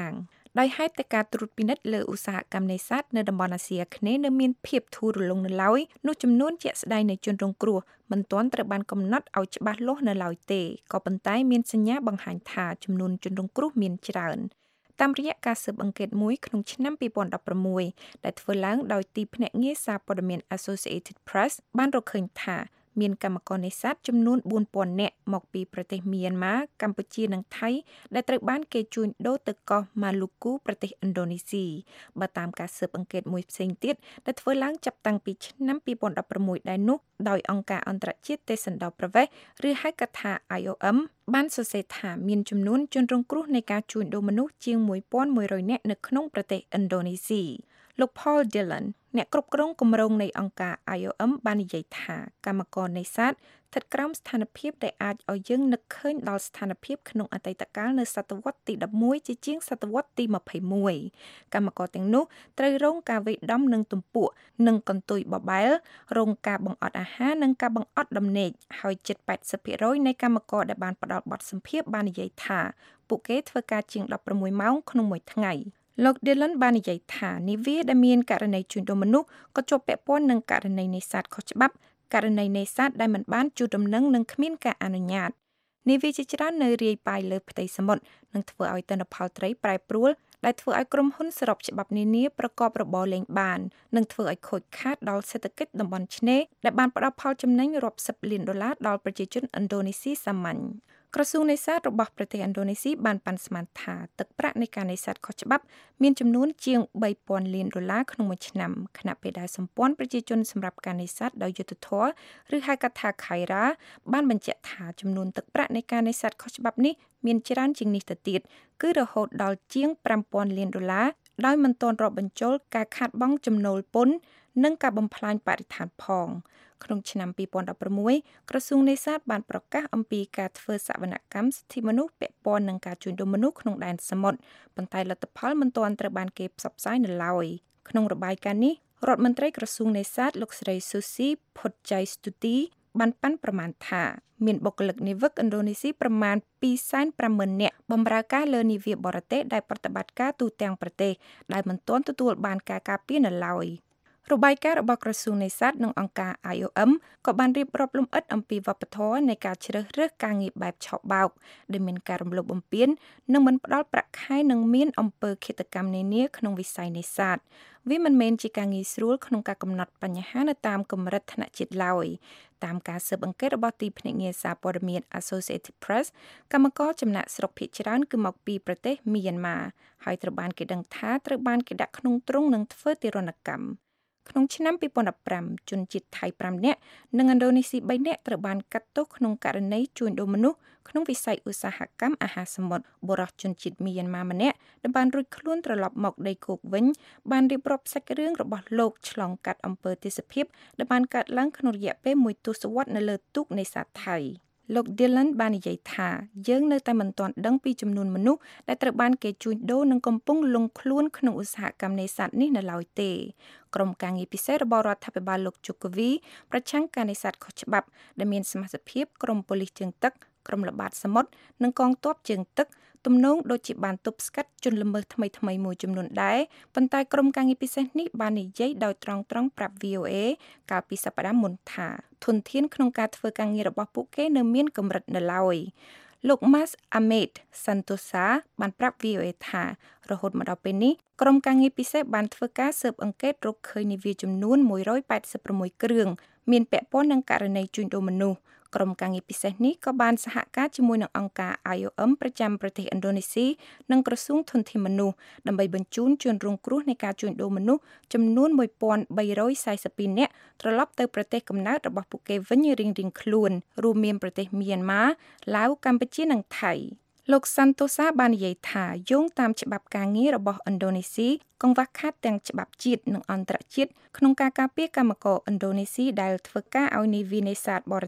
ដោយហេតុតែការត្រួតពិនិត្យលើឧស្សាហកម្មនេសាទនៅតំបន់អាស៊ីអាគ្នេយ៍នៅមានភាពធូររលុងនៅឡើយនោះចំនួនជាក់ស្ដែងនៃជនរងគ្រោះមិនទាន់ត្រូវបានកំណត់ឲ្យច្បាស់លាស់នៅឡើយទេក៏ប៉ុន្តែមានសញ្ញាបង្ហាញថាចំនួនជនរងគ្រោះមានច្រើនតាមរយៈការស៊ើបអង្កេតមួយក្នុងឆ្នាំពីរពាន់ដប់ប្រាំមួយដែលធ្វើឡើងដោយទីភ្នាក់ងារសារព័ត៌មាន Associated Press បានរកឃើញថាមានកម្មករនេសាទចំនួនបួនពាន់នាក់មកពីប្រទេសមីយ៉ាន់ម៉ាកម្ពុជានិងថៃដែលត្រូវបានគេជួញដូរទៅកោះម៉ាឡូគូប្រទេសឥណ្ឌូនេស៊ីបើតាមការស៊ើបអង្កេតមួយផ្សេងទៀតដែលធ្វើឡើងចាប់តាំងពីឆ្នាំពីរពាន់ដប់ប្រាំមួយដែរនោះដោយអង្គការអន្តរជាតិទេសន្តោប្រវេសន៍ឬហៅកាត់ថា I O M បានសរសេរថាមានចំនួនជនរងគ្រោះនៃការជួញដូរមនុស្សជាងមួយពាន់មួយរយនាក់នៅក្នុងប្រទេសឥណ្ឌូនេស៊ីលោក Paul Dillon អ្នកគ្រប់គ្រងគម្រោងនៃអង្គការ I O M បាននិយាយថាកម្មករនេសាទស្ថិតក្រោមស្ថានភាពដែលអាចឲ្យយើងនឹកឃើញដល់ស្ថានភាពក្នុងអតីតកាលនៅសតវត្សទីដប់មួយជាជាងសតវត្សទីម្ភៃមួយកម្មករទាំងនោះត្រូវរងការវាយដំនឹងទំពក់និងកន្ទុយបបែលរងការបង្អត់អាហារនិងការបង្អត់ដំណេកហើយជិត แปดสิบเปอร์เซ็นต์ នៃកម្មករដែលបានផ្ដល់បទសម្ភាសន៍បាននិយាយថាពួកគេធ្វើការជាងដប់ប្រាំមួយម៉ោងក្នុងមួយថ្ងៃលោក Dillon បាននិយាយថានាវាដែលមានករណីជួញដូរមនុស្សក៏ជាប់ពាក់ព័ន្ធនឹងករណីនេសាទខុសច្បាប់ករណីនេសាទដែលមិនបានជូតដំណឹងនិងគ្មានការអនុញ្ញាតនាវាជាច្រើននៅរាយប៉ាយលើផ្ទៃសមុទ្រនិងធ្វើឲ្យទិន្នផលត្រីប្រែប្រួលដែលធ្វើឲ្យក្រុមហ៊ុនសរុបច្បាប់នានាប្រកបរបរលេងបាននិងធ្វើឲ្យខូចខាតដល់សេដ្ឋកិច្ចតំបន់ឆ្នេរដែលបានផ្ដល់ផលចំណេញរាប់សិបលានដុល្លារដល់ប្រជាជនឥណ្ឌូនេស៊ីសាមញ្ញក្រសួងនេសាទរបស់ប្រទេសឥណ្ឌូនេស៊ីបានប៉ាន់ស្មានថាទឹកប្រាក់នៃការនេសាទខុសច្បាប់មានចំនួនជាងបីពាន់លានដុល្លារក្នុងមួយឆ្នាំខណៈពេលដែលសម្ព័ន្ធប្រជាជនសម្រាប់ការនេសាទដោយយុត្តិធម៌ឬហៅកាត់ថា Khaira បានបញ្ជាក់ថាចំនួនទឹកប្រាក់នៃការនេសាទខុសច្បាប់នេះមានច្រើនជាងនេះទៅទៀតគឺរហូតដល់ជាងប្រាំពាន់លានដុល្លារដោយមិនទាន់រាប់បញ្ចូលការខាតបង់ចំណូលពន្ធនិងការបំផ្លាញបរិស្ថានផងក្នុងឆ្នាំពីរពាន់ដប់ប្រាំមួយក្រសួងនេសាទបានប្រកាសអំពីការធ្វើសវនកម្មសិទ្ធិមនុស្សពាក់ព័ន្ធនឹងការជួញដូរមនុស្សក្នុងដែនសមុទ្រប៉ុន្តែលទ្ធផលមិនទាន់ត្រូវបានគេផ្សព្វផ្សាយនៅឡើយក្នុងរបាយការណ៍នេះរដ្ឋមន្ត្រីក្រសួងនេសាទលោកស្រី Susi Pujastuti បានប៉ាន់ប្រមាណថាមានបុគ្គលិកនាវិកឥណ្ឌូនេស៊ីប្រមាណពីរសែនប្រាំម៉ឺននាក់បម្រើការលើនាវាបរទេសដែលប្រតិបត្តិការទូទាំងប្រទេសដែលមិនទាន់ទទួលបានការការពារនៅឡើយរបាយការណ៍របស់ក្រសួងនេសាទនិងអង្គការ I O M ក៏បានរៀបរាប់លម្អិតអំពីវប្បធម៌នៃការជ្រើសរើសការងារបែបឆបោកដែលមានការរំលោភបំពាននិងមិនផ្ដល់ប្រាក់ខែនិងមានអំពើឃាតកម្មនានាក្នុងវិស័យនេសាទវាមិនមែនជាការងាយស្រួលក្នុងការកំណត់បញ្ហានៅតាមកម្រិតថ្នាក់ជាតិឡើយតាមការស៊ើបអង្កេតរបស់ទីភ្នាក់ងារសារព័ត៌មាន Associated Press កម្មករចំណាក់ស្រុកភាគច្រើនគឺមកពីប្រទេសមីយ៉ាន់ម៉ាហើយត្រូវបានគេដឹងថាត្រូវបានគេដាក់ក្នុងទ្រុងនិងធ្វើទារុណកម្មក្នុងឆ្នាំពីរពាន់ដប់ប្រាំជនជាតិថៃប្រាំនាក់និងឥណ្ឌូនេស៊ីបីនាក់ត្រូវបានកាត់ទោសក្នុងករណីជួញដូរមនុស្សក្នុងវិស័យឧស្សាហកម្មអាហារសមុទ្របុរសជនជាតិមីយ៉ាន់ម៉ាម្នាក់ដែលបានរួចខ្លួនត្រឡប់មកដីគោកវិញបានរៀបរាប់សាច់រឿងរបស់លោកឆ្លងកាត់អំពើទេសភាពដែលបានកើតឡើងក្នុងរយៈពេលមួយទសវត្សរ៍នៅលើទូកនេសាទថៃលោក Dillon បាននិយាយថាយើងនៅតែមិនទាន់ដឹងពីចំនួនមនុស្សដែលត្រូវបានគេជួញដូរនិងកំពុងលង់ខ្លួនក្នុងឧស្សាហកម្មនេសាទនេះនៅឡើយទេក្រុមការងារពិសេសរបស់រដ្ឋាភិបាលលោក Jokowi ប្រឆាំងការនេសាទខុសច្បាប់ដែលមានសមាជិកភាពក្រុមប៉ូលីសជើងទឹកក្រុមល្បាតសមុទ្រនិងកងទ័ពជើងទឹកទំនងដូចជាបានទប់ស្កាត់ជនល្មើសថ្មីៗមួយចំនួនដែរប៉ុន្តែក្រុមការងារពិសេសនេះបាននិយាយដោយត្រង់ៗប្រាប់ V O A កាលពីសប្តាហ៍មុនថាធនធានក្នុងការធ្វើការងាររបស់ពួកគេនៅមានកម្រិតនៅឡើយលោក Mas Ahmed Santosa បានប្រាប់ V O A ថារហូតមកដល់ពេលនេះក្រុមការងារពិសេសបានធ្វើការស៊ើបអង្កេតរកឃើញនាវាចំនួនមួយរយแปดสิบหกគ្រឿងមានពាក់ព័ន្ធនឹងករណីជួញដូរមនុស្សក្រុមការងារពិសេសនេះក៏បានសហការជាមួយនឹងអង្គការ I O M ប្រចាំប្រទេសឥណ្ឌូនេស៊ីនិងក្រសួងធនធានមនុស្សដើម្បីបញ្ជូនជនរងគ្រោះនៃការជួញដូរមនុស្សចំនួនមួយពាន់បីរយសែសិបពីរនាក់ត្រឡប់ទៅប្រទេសកំណើតរបស់ពួកគេវិញរៀងៗខ្លួនរួមមានប្រទេសមីយ៉ាន់ម៉ាឡាវកម្ពុជានិងថៃលោក Santosa បាននិយាយថាយោងតាមច្បាប់ការងាររបស់ឥណ្ឌូនេស៊ីកង្វះខាតទាំងច្បាប់ជាតិនិងអន្តរជាតិក្នុងការការពារកម្មករឥណ្ឌូនេស៊ីដែលធ្វើការឲ្យនាវានេសាទបរទេស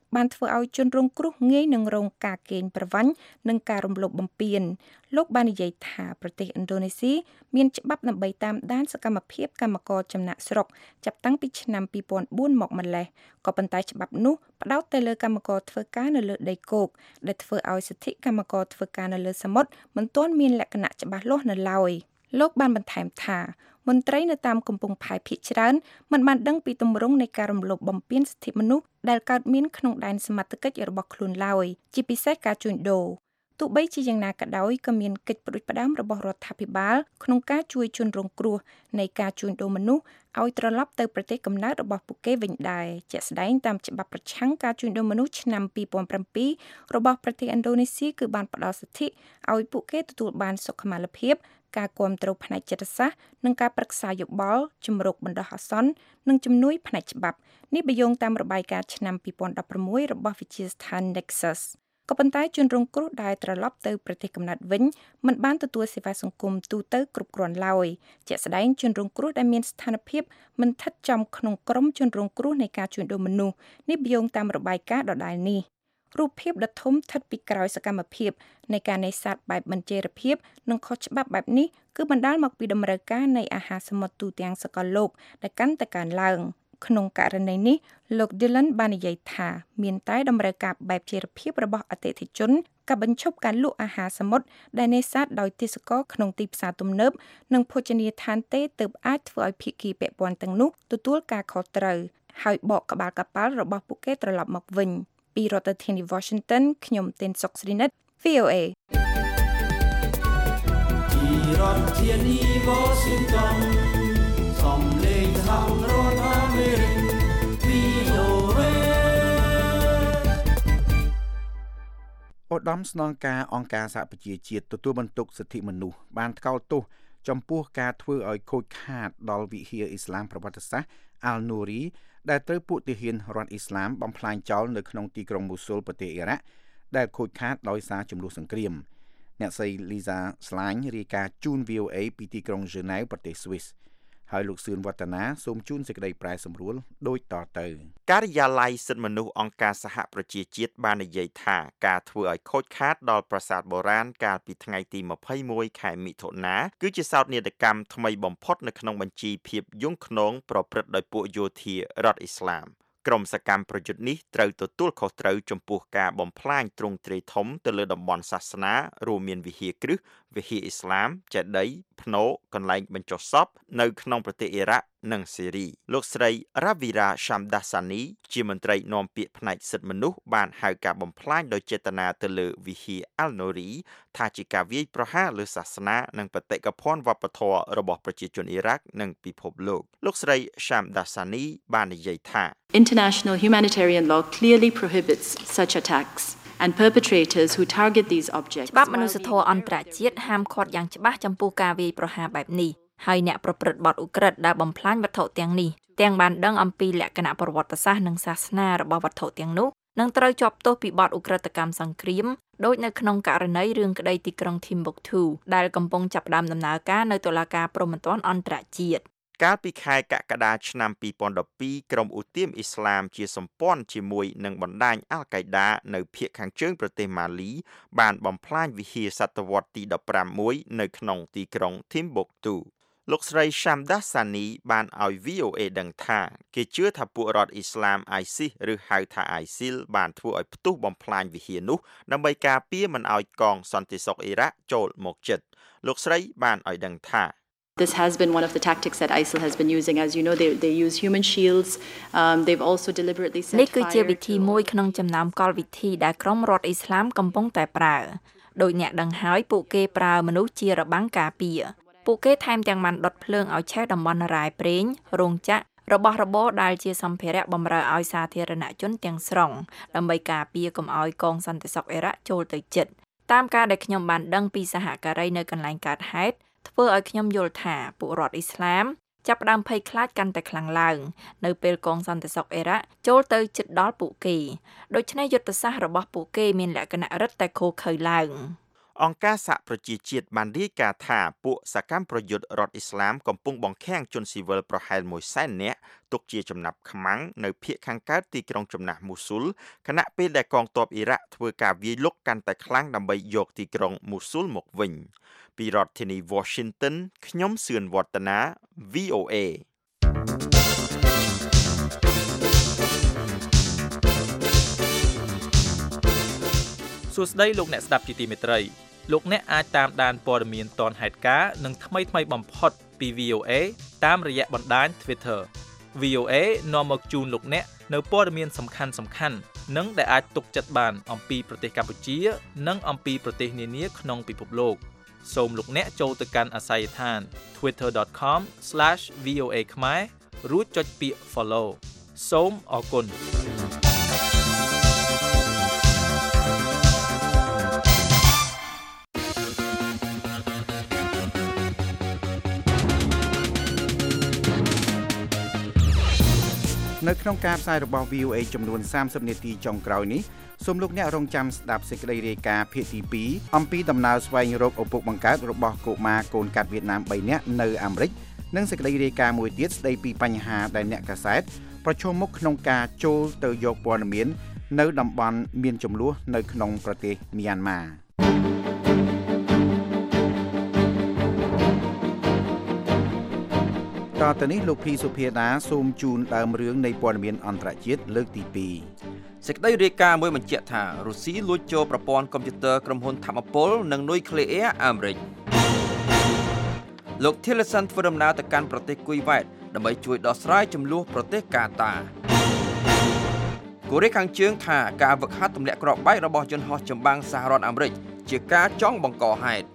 បានធ្វើឲ្យជនរងគ្រោះងាយនឹងរងការកេងប្រវ័ញ្ចនិងការរំលោភបំពានលោកបាននិយាយថាប្រទេសឥណ្ឌូនេស៊ីមានច្បាប់ដើម្បីតាមដានសកម្មភាពកម្មករចំណាក់ស្រុកចាប់តាំងពីឆ្នាំពីរពាន់បួនមកម្ល៉េះក៏ប៉ុន្តែច្បាប់នោះផ្ដោតទៅលើកម្មករធ្វើការនៅលើដីគោកដែលធ្វើឲ្យសិទ្ធិកម្មករធ្វើការនៅលើសមុទ្រមិនទាន់មានលក្ខណៈច្បាស់លាស់នៅឡើយលោកបានបន្ថែមថាមន្ត្រីនៅតាមកំពង់ផែភាគច្រើនមិនបានដឹងពីទម្រង់នៃការរំលោភបំពានសិទ្ធិមនុស្សដែលកើតមានក្នុងដែនសមត្ថកិច្ចរបស់ខ្លួនឡើយជាពិសេសការជួញដូរទោះបីជាយ៉ាងណាក៏ដោយក៏មានកិច្ចផ្ដួចផ្ដើមរបស់រដ្ឋាភិបាលក្នុងការជួយជនរងគ្រោះនៃការជួញដូរមនុស្សឲ្យត្រឡប់ទៅប្រទេសកំណើតរបស់ពួកគេវិញដែរជាក់ស្ដែងតាមច្បាប់ប្រឆាំងការជួញដូរមនុស្សឆ្នាំពីរពាន់ប្រាំពីររបស់ប្រទេសឥណ្ឌូនេស៊ីគឺបានផ្ដល់សិទ្ធិឲ្យពួកគេទទួលបានសុខុមាលភាពការគាំទ្រផ្នែកចិត្តសាស្ត្រនិងការប្រឹក្សាយោបល់ជំរុកបណ្ដោះអាសន្ននិងជំនួយផ្នែកច្បាប់នេះបញ្យងតាមរបាយការណ៍ឆ្នាំពីរពាន់ដប់ប្រាំមួយរបស់វិទ្យាស្ថាន Nexus ក៏ប៉ុន្តែជនរងគ្រោះដែលត្រឡប់ទៅប្រទេសកំណើតវិញមិនបានទទួលសេវាសង្គមទូទៅគ្រប់គ្រាន់ឡើយជាក់ស្ដែងជនរងគ្រោះដែលមានស្ថានភាពមិនស្ថិតចំក្នុងក្រុមជនរងគ្រោះនៃការជួញដូរមនុស្សនេះបញ្យងតាមរបាយការណ៍ដដែលនេះរូបភាពដ៏ធំស្ថិតពីក្រោយសកម្មភាពនៃការនេសាទបែបមិនចីរភាពនិងខុសច្បាប់បែបនេះគឺបណ្ដាលមកពីតម្រូវការនៃអាហារសមុទ្រទូទាំងសកលលោកដែលកាន់តែកើនឡើងក្នុងករណីនេះលោក Dylan បាននិយាយថាមានតែតម្រូវការបែបចីរភាពរបស់អតិថិជនការបញ្ឈប់ការលក់អាហារសមុទ្រដែលនេសាទដោយទេសចរក្នុងទីផ្សារទំនើបនិងភោជនីយដ្ឋានទេទើបអាចធ្វើឲ្យភាគីពាក់ព័ន្ធទាំងនោះទទួលការខុសត្រូវហើយបកក្បាលកប៉ាល់របស់ពួកគេត្រឡប់មកវិញពីរដ្ឋធានី Washington ខ្ញុំទេនសុកស្រីនិត V O A ពីរដ្ឋធានី Washington សំឡេងសហរដ្ឋអាមេរិក V O A ឧត្តមស្នងការអង្គការសហប្រជាជាតិទទួលបន្ទុកសិទ្ធិមនុស្សបានថ្កោលទោសចំពោះការធ្វើឲ្យខូចខាតដល់វិហារអ៊ីស្លាមប្រវត្តិសាស្ត្រ Al-Nuri ដែលត្រូវពួកទាហានរដ្ឋអ៊ីស្លាមបំផ្លាញចោលនៅក្នុងទីក្រុងមូស៊ុលប្រទេសអ៊ីរ៉ាក់ដែលខូចខាតដោយសារចំនួនសង្គ្រាមអ្នកស្រី Lisa Schlein រាយការណ៍ជូន V O A ពីទីក្រុង Geneva ប្រទេស Swiss ហើយលោកសឿនវឌ្ឍនាសូមជូនសេចក្តីប្រែសម្រួលដូចតទៅការិយាល័យសិទ្ធិមនុស្សអង្គការសហប្រជាជាតិបាននិយាយថាការធ្វើឲ្យខូចខាតដល់ប្រាសាទបុរាណកាលពីថ្ងៃទីម្ភៃមួយខែមិថុនាគឺជាសោកនាដកម្មថ្មីបំផុតនៅក្នុងបញ្ជីភាពយង់ឃ្នងប្រព្រឹត្តដោយពួកយោធារដ្ឋអ៊ីស្លាមក្រុមសកម្មប្រយុទ្ធនេះត្រូវទទួលខុសត្រូវចំពោះការបំផ្លាញទ្រង់ទ្រាយធំទៅលើតំបន់សាសនារួមមានវិហារគ្រឹះវិហារអ៊ីស្លាមចេតិយភ្នោកន្លែងបញ្ចុះសពនៅក្នុងប្រទេសអ៊ីរ៉ាក់និងសេរីលោកស្រី Ravira Shamdasani ជាមន្ត្រីនាំពាក្យផ្នែកសិទ្ធិមនុស្សបានហៅការបំផ្លាញដោយចេតនាទៅលើវិហារ Al-Nuri ថាជាការវាយប្រហារលើសាសនានិងបេតិកភណ្ឌវប្បធម៌របស់ប្រជាជនអ៊ីរ៉ាក់និងពិភពលោកលោកស្រី Shamdasani បាននិយាយថា International humanitarian law clearly prohibits such attacks and perpetrators who target these objects ច្បាប់មនុស្សធម៌អន្តរជាតិហាមឃាត់យ៉ាងច្បាស់ចំពោះការវាយប្រហារបែបនេះហើយអ្នកប្រព្រឹត្តបទឧក្រិដ្ឋដែលបំផ្លាញវត្ថុទាំងនេះទាំងបានដឹងអំពីលក្ខណៈប្រវត្តិសាស្ត្រនិងសាសនារបស់វត្ថុទាំងនោះនឹងត្រូវជាប់ទោសពីបទឧក្រិដ្ឋកម្មសង្គ្រាមដោយនៅក្នុងករណីរឿងក្តីទីក្រុង Timbuktu ដែលកំពុងចាប់ផ្ដើមដំណើរការនៅតុលាការព្រហ្មទណ្ឌអន្តរជាតិកាលពីខែកក្កដាឆ្នាំពីរពាន់ដប់ពីរក្រុមឧទាមអ៊ីស្លាមជាសម្ព័ន្ធជាមួយនឹងបណ្ដាញអាល់កៃដានៅភាគខាងជើងប្រទេសម៉ាលីបានបំផ្លាញវិហារសតវត្សទីដប់ប្រាំមួយនៅក្នុងទីក្រុង Timbuktu លោកស្រី Shamdasani បានឲ្យ V O A ដឹងថាគេជឿថាពួករដ្ឋអ៊ីស្លាម ISIS ឬហៅថា ISIL បានធ្វើឲ្យផ្ទុះបំផ្លាញវិហារនោះដើម្បីការពារមិនឲ្យកងសន្តិសុខអ៊ីរ៉ាក់ចូលមកជិតលោកស្រីបានឲ្យដឹងថា This has been one of the tactics that ISIL has been using. As you know, they they use human shields. Um, they've also deliberately set fire. នេះគឺជាវិធីមួយក្នុងចំណោមកលវិធីដែលក្រុមរដ្ឋអ៊ីស្លាមកំពុងតែប្រើដោយអ្នកដឹងហើយពួកគេប្រើមនុស្សជារបាំងការពារពួកគេថែមទាំងបានដុតភ្លើងឲ្យឆេះតំបន់រ៉ែព្រេងរោងចក្ររបស់របរដែលជាសម្ភារៈបម្រើឲ្យសាធារណជនទាំងស្រុងដើម្បីការពារកុំឲ្យកងសន្តិសុខអ៊ីរ៉ាក់ចូលទៅជិតតាមការដែលខ្ញុំបានដឹងពីសហការីនៅកន្លែងកើតហេតុធ្វើឲ្យខ្ញុំយល់ថាពួករដ្ឋអ៊ីស្លាមចាប់ផ្ដើមភ័យខ្លាចកាន់តែខ្លាំងឡើងនៅពេលកងសន្តិសុខអ៊ីរ៉ាក់ចូលទៅជិតដល់ពួកគេដូច្នេះយុទ្ធសាស្ត្ររបស់ពួកគេមានលក្ខណៈរឹតតែឃោរឃៅឡើងអង្គការសហប្រជាជាតិបានរាយការណ៍ថាពួកសកម្មប្រយុទ្ធរដ្ឋអ៊ីស្លាមកំពុងបង្ខាំងជនស៊ីវិលប្រហែលមួយសែននាក់ទុកជាចំណាប់ខ្មាំងនៅភាគខាងកើតទីក្រុងចំណាស់មូស៊ូលខណៈពេលដែលកងទ័ពអ៊ីរ៉ាក់ធ្វើការវាយលុកកាន់តែខ្លាំងដើម្បីយកទីក្រុងមូស៊ូលមកវិញពីរដ្ឋធានី Washington ខ្ញុំសឿនវឌ្ឍនា វី អូ เอសួស្តីលោកអ្នកស្ដាប់ជាទីមេត្រីលោកអ្នកអាចតាមដានព័ត៌មានទាន់ហេតុការណ៍និងថ្មីៗបំផុតពី វី អូ เอ តាមរយៈបណ្ដាញ Twitter វី អូ เอ នាំមកជូនលោកអ្នកនៅព័ត៌មានសំខាន់ៗនិងដែលអាចទុកចិត្តបានអំពីប្រទេសកម្ពុជានិងអំពីប្រទេសនានាក្នុងពិភពលោកសូមលោកអ្នកចូលទៅកាន់អាសយដ្ឋាន ทวิตเตอร์ ដอท คอม ស្លាช វី អូ เอ ខ្មែររួចចុចពាក្យ Follow សូមអរគុណនៅក្នុងការផ្សាយរបស់ វី អូ เอ ចំនួនសាមសិបនាទីចុងក្រោយនេះសូមលោកអ្នករងចាំស្ដាប់សេចក្តីរាយការណ៍ភាគទីពីរអំពីដំណើរស្វែងរកឪពុកបង្កើតរបស់កុមារកូនកាត់វៀតណាមបីនាក់នៅអាមេរិកនិងសេចក្តីរាយការណ៍មួយទៀតស្ដីពីបញ្ហាដែលអ្នកកាសែតប្រឈមមុខក្នុងការចូលទៅយកព័ត៌មាននៅតំបន់មានជម្លោះនៅក្នុងប្រទេសមីយ៉ាន់ម៉ាតទៅនេះលោកភីសុភាដាសូមជូនដើមរឿងនៃព័ត៌មានអន្តរជាតិលើកទីពីរសេចក្តីរាយការណ៍មួយបញ្ជាក់ថារុស្ស៊ីលួចចូលប្រព័ន្ធកុំព្យូទ័រក្រុមហ៊ុនថាមពលនិងនុយក្លេអ៊ែរអាមេរិកលោក Tillerson ធ្វើដំណើរទៅកាន់ប្រទេសគុយវ៉ែតដើម្បីជួយដោះស្រាយជម្លោះប្រទេសកាតាកូរ៉េខាងជើងថាការវឹកហាត់ទម្លាក់គ្រាប់បែករបស់យន្តហោះចម្បាំងសហរដ្ឋអាមេរិកជាការចង់បង្កហេតុ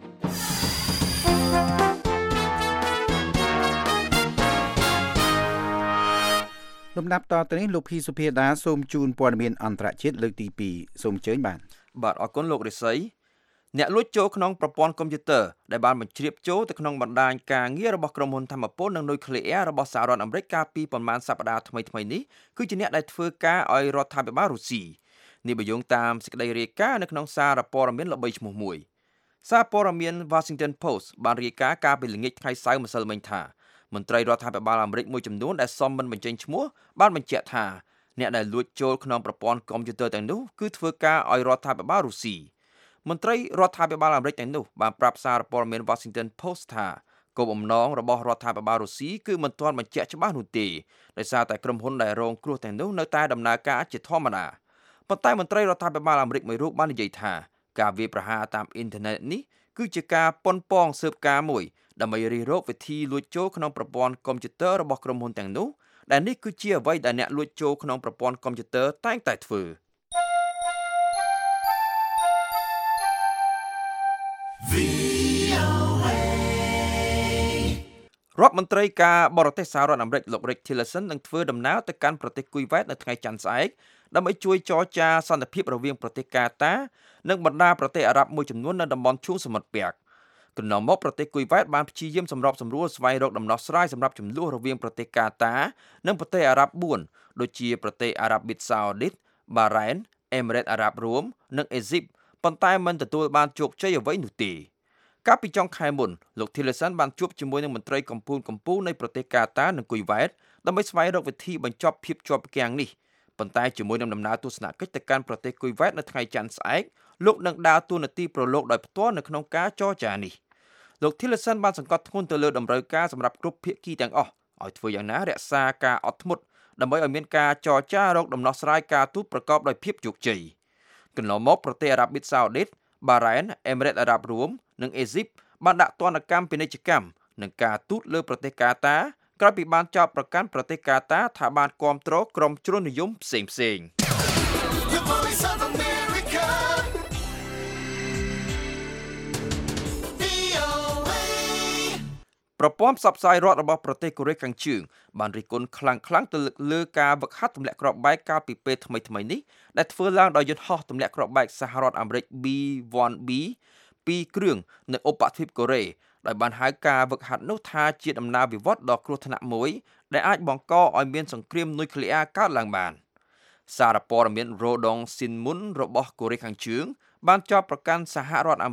លំដាប់តទៅនេះលោកភីសុភាដាសូមជូនព័ត៌មានអន្តរជាតិលើកទីពីរសូមអញ្ជើញបាទបាទអរគុណលោករិស័យអ្នកលួចចូលក្នុងប្រព័ន្ធកុំព្យូទ័រដែលបានបញ្ជ្រាបចូលទៅក្នុងបណ្ដាញការងាររបស់ក្រុមហ៊ុនថាមពលនិងនុយក្លេអ៊ែររបស់សហរដ្ឋអាមេរិកកាលពីប្រមាណសប្តាហ៍ថ្មីៗនេះគឺជាអ្នកដែលធ្វើការឲ្យរដ្ឋាភិបាលរុស្ស៊ីនេះបញ្យងតាមសេចក្តីរាយការណ៍នៅក្នុងសារព័ត៌មានល្បីឈ្មោះមួយសារព័ត៌មាន Washington Post បានរាយការណ៍កាលពីល្ងាចថ្ងៃសៅរ៍ម្សិលមិញថាមន្ត្រីរដ្ឋាភិបាលអាមេរិកមួយចំនួនដែលសមមិនបញ្ចេញឈ្មោះបានបញ្ជាក់ថាអ្នកដែលលួចចូលក្នុងប្រព័ន្ធកុំព្យូទ័រទាំងនោះគឺធ្វើការឲ្យរដ្ឋាភិបាលរុស្ស៊ីមន្ត្រីរដ្ឋាភិបាលអាមេរិកទាំងនោះបានប្រាប់សារព័ត៌មាន Washington Post ថាគោលបំណងរបស់រដ្ឋាភិបាលរុស្ស៊ីគឺមិនទាន់បញ្ជាក់ច្បាស់នោះទេដោយសារតែក្រុមហ៊ុនដែលរងគ្រោះទាំងនោះនៅតែដំណើរការជាធម្មតាប៉ុន្តែមន្ត្រីរដ្ឋាភិបាលអាមេរិកមួយរូបបាននិយាយថាការវាយប្រហារតាមអ៊ីនធឺណិតនេះគឺជាការប៉ុនប៉ងស៊ើបការណ៍មួយដើម្បីរិះរកវិធីលួចចូលក្នុងប្រព័ន្ធកុំព្យូទ័ររបស់ក្រុមហ៊ុនទាំងនោះដែលនេះគឺជាអ្វីដែលអ្នកលួចចូលក្នុងប្រព័ន្ធកុំព្យូទ័រតែងតែធ្វើរដ្ឋមន្ត្រីការបរទេសសហរដ្ឋអាមេរិកលោក Rex Tillerson នឹងធ្វើដំណើរទៅកាន់ប្រទេសគុយវ៉ែតនៅថ្ងៃច័ន្ទស្អែកដើម្បីជួយចរចាសន្តិភាពរវាងប្រទេសកាតានិងបណ្ដាប្រទេសអារ៉ាប់មួយចំនួននៅតំបន់ឈូងសមុទ្រពាក់កន្លងមកប្រទេសគុយវ៉ែតបានព្យាយាមសម្របសម្រួលស្វែងរកដំណោះស្រាយសម្រាប់ជម្លោះរវាងប្រទេសកាតានិងប្រទេសអារ៉ាប់បួនដូចជាប្រទេសអារ៉ាប៊ីសាអូឌីត បារ៉ែន អេមីរ៉េតអារ៉ាប់រួមនិងអេស៊ីបប៉ុន្តែមិនទទួលបានជោគជ័យអ្វីនោះទេកាលពីចុងខែមុនលោក Tillerson បានជួបជាមួយនឹងមន្ត្រីកម្ពុជាកម្ពុជានៃប្រទេសកាតានិងគុយវ៉ែតដើម្បីស្វែងរកវិធីបញ្ចប់ភាពជាប់គាំងនេះប៉ុន្តែជាមួយនឹងដំណើរទស្សនកិច្ចទៅកាន់ប្រទេសគុយវ៉ែតនៅថ្ងៃច័ន្ទស្អែកលោកនឹងដើរតួនាទីប្រឡូកដោយផ្ទាល់នៅក្នុងការចរចានេះលោក Tillerson បានសង្កត់ធ្ងន់ទៅលើតម្រូវការសម្រាប់គ្រប់ភាគីទាំងអស់ឲ្យធ្វើយ៉ាងណារក្សាការអត់ធ្មត់ដើម្បីឲ្យមានការចរចារកដំណោះស្រាយការទូតប្រកបដោយភាពជោគជ័យកន្លងមកប្រទេសអារ៉ាប៊ីសាអូឌីត បារ៉ែន អេមីរ៉េតអារ៉ាប់រួមនិងអេស៊ីបបានដាក់ទណ្ឌកម្មពាណិជ្ជកម្មនិងការទូតលើប្រទេសកាតាក្រោយពីបានចោទប្រកាន់ប្រទេសកាតាថាបានគាំទ្រក្រុមជ្រុលនិយមផ្សេងផ្សេងប្រព័ន្ធផ្សព្វផ្សាយរដ្ឋរបស់ប្រទេសកូរ៉េខាងជើងបានរិះគន់ខ្លាំងៗទៅលើការវឹកហាត់ទម្លាក់គ្រាប់បែកកាលពីពេលថ្មីៗនេះដែលធ្វើឡើងដោយយន្តហោះទម្លាក់គ្រាប់បែកសហរដ្ឋអាមេរិក ប៊ី វ៉ាន់ ប៊ី ពីរគ្រឿងនៅឧបទ្វីបកូរ៉េដោយបានហៅការវឹកហាត់នោះថាជាដំណើរវិវត្តដ៏គ្រោះថ្នាក់មួយដែលអាចបង្កឲ្យមានសង្គ្រាមនុយក្លេអ៊ែរកើតឡើងបានសារព័ត៌មាន Rodong Sinmun របស់កូរ៉េខាងជើងបានចោទប្រកាន់សហរដ្ឋអាមេរិក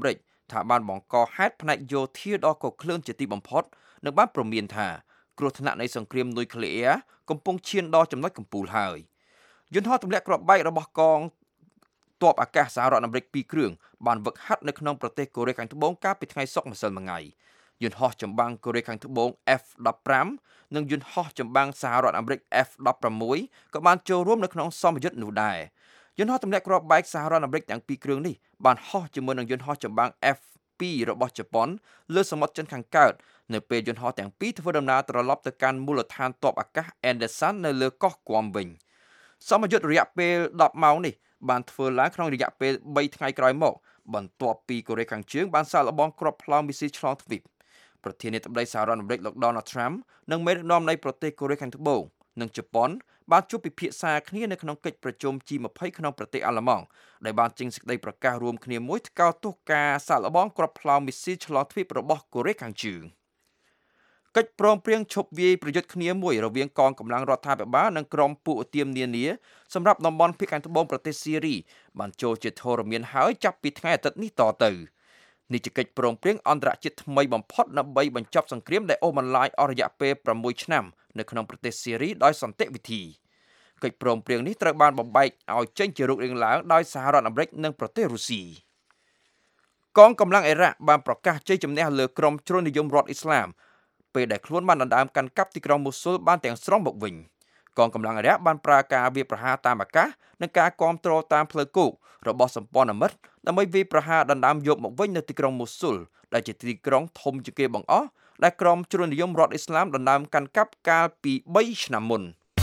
ថាបានបង្កហេតុផ្នែកយោធាដ៏កក្លឿនជាទីបំផុតនិងបានព្រមានថាគ្រោះថ្នាក់នៃសង្គ្រាមនុយក្លេអ៊ែរកំពុងឈានដល់ចំណុចកំពូលហើយយន្តហោះទម្លាក់គ្រាប់បែករបស់កងទ័ពអាកាសសហរដ្ឋអាមេរិកពីរគ្រឿងបានវឹកហាត់នៅក្នុងប្រទេសកូរ៉េខាងត្បូងកាលពីថ្ងៃសុក្រម្សិលមិញយន្តហោះចម្បាំងកូរ៉េខាងត្បូង F ដប់ប្រាំ និងយន្តហោះចម្បាំងសហរដ្ឋអាមេរិក F ដប់ប្រាំមួយ ក៏បានចូលរួមនៅក្នុងសមយុទ្ធនោះដែរយន្តហោះទម្លាក់គ្រាប់បែកសហរដ្ឋអាមេរិកទាំងពីរគ្រឿងនេះបានហោះជាមួយនឹងយន្តហោះចម្បាំង F ពីរ របស់ជប៉ុនលើសមុទ្រចិនខាងកើតនៅពេលយន្តហោះទាំងពីរធ្វើដំណើរត្រឡប់ទៅកាន់មូលដ្ឋានទ័ពអាកាស Anderson នៅលើកោះគំវិញសមយុទ្ធរយៈពេលដប់ម៉ោងនេះបានធ្វើឡើងក្នុងរយៈពេលបីថ្ងៃក្រោយមកបន្ទាប់ពីកូរ៉េខាងជើងបានសាកល្បងគ្រាប់ផ្លោមមីស៊ីលឆ្លងទ្វីបប្រធានាធិបតីសហរដ្ឋអាមេរិកលោក Donald Trump និងមេដឹកនាំនៃប្រទេសកូរ៉េខាងត្បូងនិងជប៉ុនបានជួបពិភាក្សាគ្នានៅក្នុងកិច្ចប្រជុំ G ยี่สิบ ក្នុងប្រទេសអាល្លឺម៉ង់ដែលបានចេញសេចក្តីប្រកាសរួមគ្នាមួយថ្កោលទោសការសាកល្បងគ្រាប់ផ្លោមមីស៊ីលឆ្លងទ្វីបរបស់កូរ៉េខាងជើងកិច្ចព្រមព្រៀងឈប់វាយប្រយុទ្ធគ្នាមួយរវាងកងកម្លាំងរដ្ឋាភិបាលនិងក្រុមពួកឧទាមនានាសម្រាប់តំបន់ភាគខាងត្បូងប្រទេសស៊ីរីបានចូលជាធរមានហើយចាប់ពីថ្ងៃអាទិត្យនេះតទៅនេះជាកិច្ចព្រមព្រៀងអន្តរជាតិថ្មីបំផុតដើម្បីបញ្ចប់សង្គ្រាមដែលអូសបន្លាយអស់រយៈពេលប្រាំមួយឆ្នាំនៅក្នុងប្រទេសស៊ីរីដោយសន្តិវិធីកិច្ចព្រមព្រៀងនេះត្រូវបានបំបែកឲ្យចេញជារូបរាងឡើងដោយសហរដ្ឋអាមេរិកនិងប្រទេសរុស្ស៊ីកងកម្លាំងអ៊ីរ៉ាក់បានប្រកាសជ័យជំនះលើក្រុមជ្រុលនិយមរដ្ឋអ៊ីស្លាមពេលដែលខ្លួនបានដណ្ដើមកាន់កាប់ទីក្រុងមូស៊ុលបានទាំងស្រុងមកវិញកងកម្លាំងអ៊ីរ៉ាក់បានប្រើការវាយប្រហារតាមអាកាសនិងការគាំទ្រតាមផ្លូវគោករបស់សម្ព័ន្ធមិត្តដើម្បីវាយប្រហារដណ្ដើមយកមកវិញនៅទីក្រុងមូស៊ុលដែលជាទីក្រុងធំជាងគេបង្អស់ដែលក្រុមជ្រុលនិយមរដ្ឋអ៊ីស្លាមដណ្ដើមកាន់កាប់កាលពីបីឆ្នាំមុន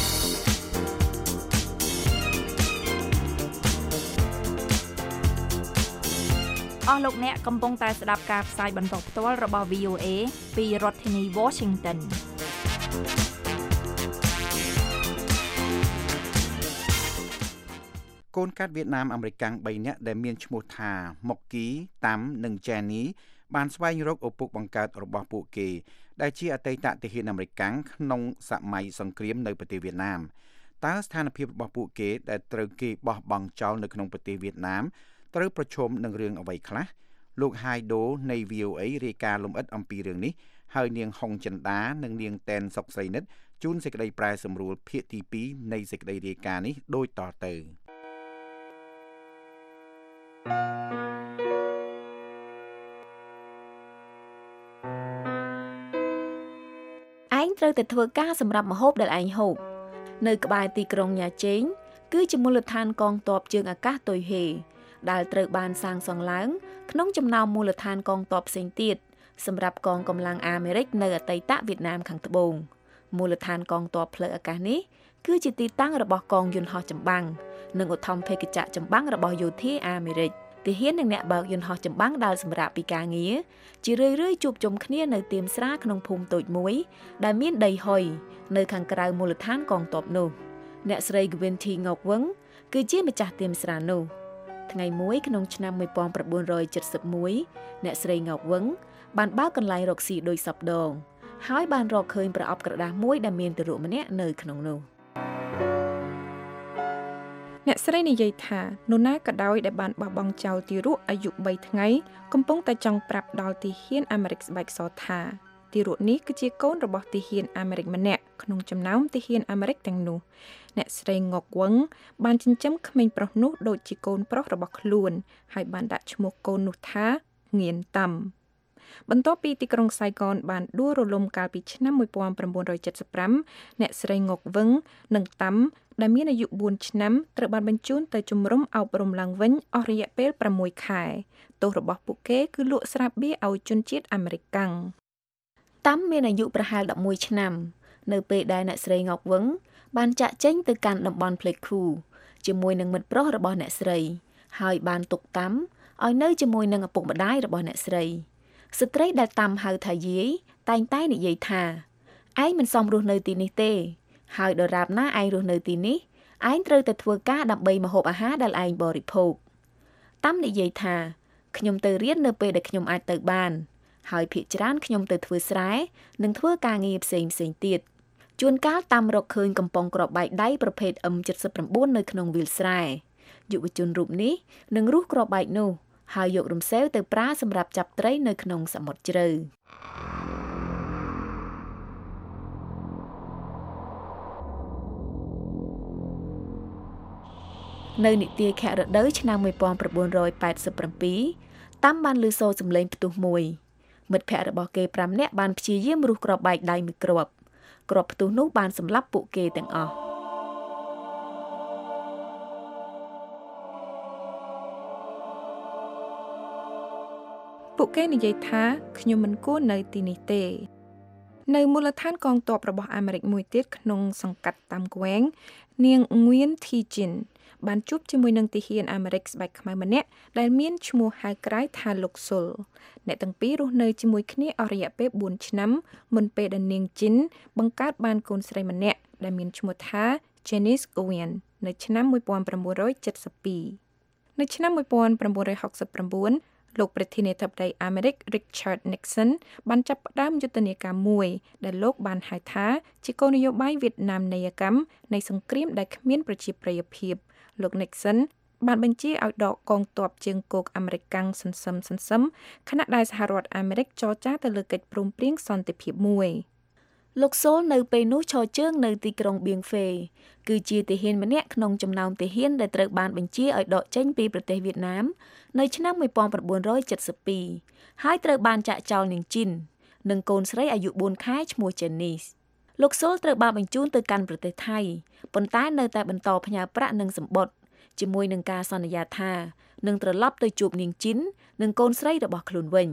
អស់លោកអ្នកកំពុងតែស្ដាប់ការផ្សាយបន្តផ្ទាល់របស់ វី អូ เอ ពីរដ្ឋធានី Washington កូនកាត់វៀតណាមអាមេរិកកាំងបីនាក់ដែលមានឈ្មោះថាម៉ុកគីតាំនិងជេនីបានស្វែងរកឪពុកបង្កើតរបស់ពួកគេដែលជាអតីតទាហានអាមេរិកកាំងក្នុងសម័យសង្គ្រាមនៅប្រទេសវៀតណាមតើស្ថានភាពរបស់ពួកគេដែលត្រូវគេបោះបង់ចោលនៅក្នុងប្រទេសវៀតណាមត្រូវប្រឈមនឹងរឿងអ្វីខ្លះលោកហាយដូនៃ វី អូ เอ រាយការណ៍លម្អិតអំពីរឿងនេះហើយនាងហុងចិន្តានិងនាងតែនសុកស្រីនិតជូនសេចក្តីប្រែសម្រួលភាគទីពីរនៃសេចក្តីរាយការណ៍នេះដូចតទៅឯងត្រូវតែធ្វើការសម្រាប់ម្ហូបដែលឯងហូបនៅក្បែរទីក្រុងញ៉ាជេងគឺជាមូលដ្ឋានកងទ័ពជើងអាកាសតុយហេដែលត្រូវបានសាងសង់ឡើងក្នុងចំណោមមូលដ្ឋានកងទ័ពផ្សេងទៀតសម្រាប់កងកម្លាំងអាមេរិកនៅអតីតវៀតណាមខាងត្បូងមូលដ្ឋានកងទ័ពផ្លូវអាកាសនេះគឺជាទីតាំងរបស់កងយន្តហោះចម្បាំងនិងឧទ្ធម្ភាគចក្រចម្បាំងរបស់យោធាអាមេរិកទាហាននិងអ្នកបើកយន្តហោះចម្បាំងដែលសម្រាប់ពីការងារជារឿយៗជួបជុំគ្នានៅទីមស្រាក្នុងភូមិតូចមួយដែលមានដីហុយនៅខាងក្រៅមូលដ្ឋានកងទ័ពនោះអ្នកស្រី Gwen Thi Ngọc Vân គឺជាម្ចាស់ទីមស្រានោះថ្ងៃមួយក្នុងឆ្នាំmột nghìn chín trăm bảy mươi mốtអ្នកស្រី Ngọc Vân បានបើកកន្លែងរកស៊ីដោយសពដងហើយបានរកឃើញប្រអប់ក្រដាសមួយដែលមានទារកម្នាក់នៅក្នុងនោះអ្នកស្រីនិយាយថានរណាក៏ដោយដែលបានបោះបង់ចោលទារកអាយុបីថ្ងៃកំពុងតែចង់ប្រាប់ដល់ទាហានអាមេរិកស្បែកសថាទារកនេះគឺជាកូនរបស់ទាហានអាមេរិកម្នាក់ក្នុងចំណោមទាហានអាមេរិកទាំងនោះអ្នកស្រី Ngọc Vân បានចិញ្ចឹមក្មេងប្រុសនោះដូចជាកូនប្រុសរបស់ខ្លួនហើយបានដាក់ឈ្មោះកូននោះថាងៀនតាំបន្ទាប់ពីទីក្រុងសៃហ្គនបានដួលរលំកាលពីឆ្នាំmột nghìn chín trăm bảy mươi lămអ្នកស្រី Ngọc Vân និងតាំដែលមានអាយុបួនឆ្នាំត្រូវបានបញ្ជូនទៅជំរុំអប់រំឡើងវិញអស់រយៈពេលប្រាំមួយខែទោសរបស់ពួកគេគឺលក់ស្រាបៀរឲ្យជនជាតិអាមេរិកកាំងតាំមានអាយុប្រហែល11ឆ្នាំនៅពេលដែលអ្នកស្រី Ngọc Vân បានចាក់ចេញទៅកាន់តំបន់ផ្លេកខូជាមួយនឹងមិត្តប្រុសរបស់អ្នកស្រីហើយបានទុកតាំឲ្យនៅជាមួយនឹងឪពុកម្ដាយរបស់អ្នកស្រីស្ត្រីដែលតាំហៅថាយាយតែងតែនិយាយថាឯងមិនសមរស់នៅទីនេះទេហើយដរាបណាឯងរស់នៅទីនេះឯងត្រូវតែធ្វើការដើម្បីម្ហូបអាហារដែលឯងបរិភោគតាំនិយាយថាខ្ញុំទៅរៀននៅពេលដែលខ្ញុំអាចទៅបានហើយភាគច្រើនខ្ញុំទៅធ្វើស្រែនិងធ្វើការងារផ្សេងផ្សេងទៀតជួនកាលតាំរកឃើញកំប៉ុងគ្រាប់បែកដៃប្រភេទ អឹម เจ็ดสิบเก้า នៅក្នុងវាលស្រែយុវជនរូបនេះនឹងរុះគ្រាប់បែកនោះហើយយករំសេវទៅប្រើសម្រាប់ចាប់ត្រីនៅក្នុងសមុទ្រជ្រៅនៅនិទាយខែរដូវឆ្នាំmột nghìn chín trăm tám mươi bảyតាមបានឮសូរសំឡេងផ្ទុះមួយមិត្តភ័ក្តិរបស់គេប្រាំនាក់បានព្យាយាមរុះគ្រាប់បែកដៃមួយគ្រាប់គ្រាប់ផ្ទុះនោះបានសម្លាប់ពួកគេទាំងអស់ពួកគេនិយាយថាខ្ញុំមិនគួរនៅទីនេះទេនៅមូលដ្ឋានកងទ័ពរបស់អាមេរិកមួយទៀតក្នុងសង្កាត់តាមក្វែងនាងងឿនធីជីនបានជួបជាមួយនឹងទាហានអាមេរិកស្បែកខ្មៅម្នាក់ដែលមានឈ្មោះហៅក្រៅថាលោកសុលអ្នកទាំងពីររស់នៅជាមួយគ្នាអស់រយៈពេលបួនឆ្នាំមុនពេលដែលនាងជីនបង្កើតបានកូនស្រីម្នាក់ដែលមានឈ្មោះថា Janice Owen នៅឆ្នាំmột nghìn chín trăm bảy mươi haiនៅឆ្នាំmột nghìn chín trăm sáu mươi chínលោកប្រធានាធិបតីអាមេរិក Richard Nixon បានចាប់ផ្ដើមយុទ្ធនាការមួយដែលលោកបានហៅថាជាគោលនយោបាយវៀតណាមនីយកម្មនៃសង្គ្រាមដែលគ្មានប្រជាប្រិយភាពលោក Nixon បានបញ្ជាឲ្យដកកងទ័ពជើងគោកអាមេរិកកាំងសន្សឹមសន្សឹមខណៈដែលសហរដ្ឋអាមេរិកចរចាទៅលើកិច្ចព្រមព្រៀងសន្តិភាពមួយលោកសូលនៅពេលនោះឈរជើងនៅទីក្រុងបៀងហ្វេគឺជាទាហានម្នាក់ក្នុងចំណោមទាហានដែលត្រូវបានបញ្ជាឲ្យដកចេញពីប្រទេសវៀតណាមនៅឆ្នាំmột nghìn chín trăm bảy mươi haiហើយត្រូវបានចាក់ចោលនាងជីននិងកូនស្រីអាយុបួនខែឈ្មោះ Janice លោកសូលត្រូវបានបញ្ជូនទៅកាន់ប្រទេសថៃប៉ុន្តែនៅតែបន្តផ្ញើប្រាក់និងសម្បត្តិជាមួយនឹងការសន្យាថានឹងត្រឡប់ទៅជួបនាងជីននិងកូនស្រីរបស់ខ្លួនវិញ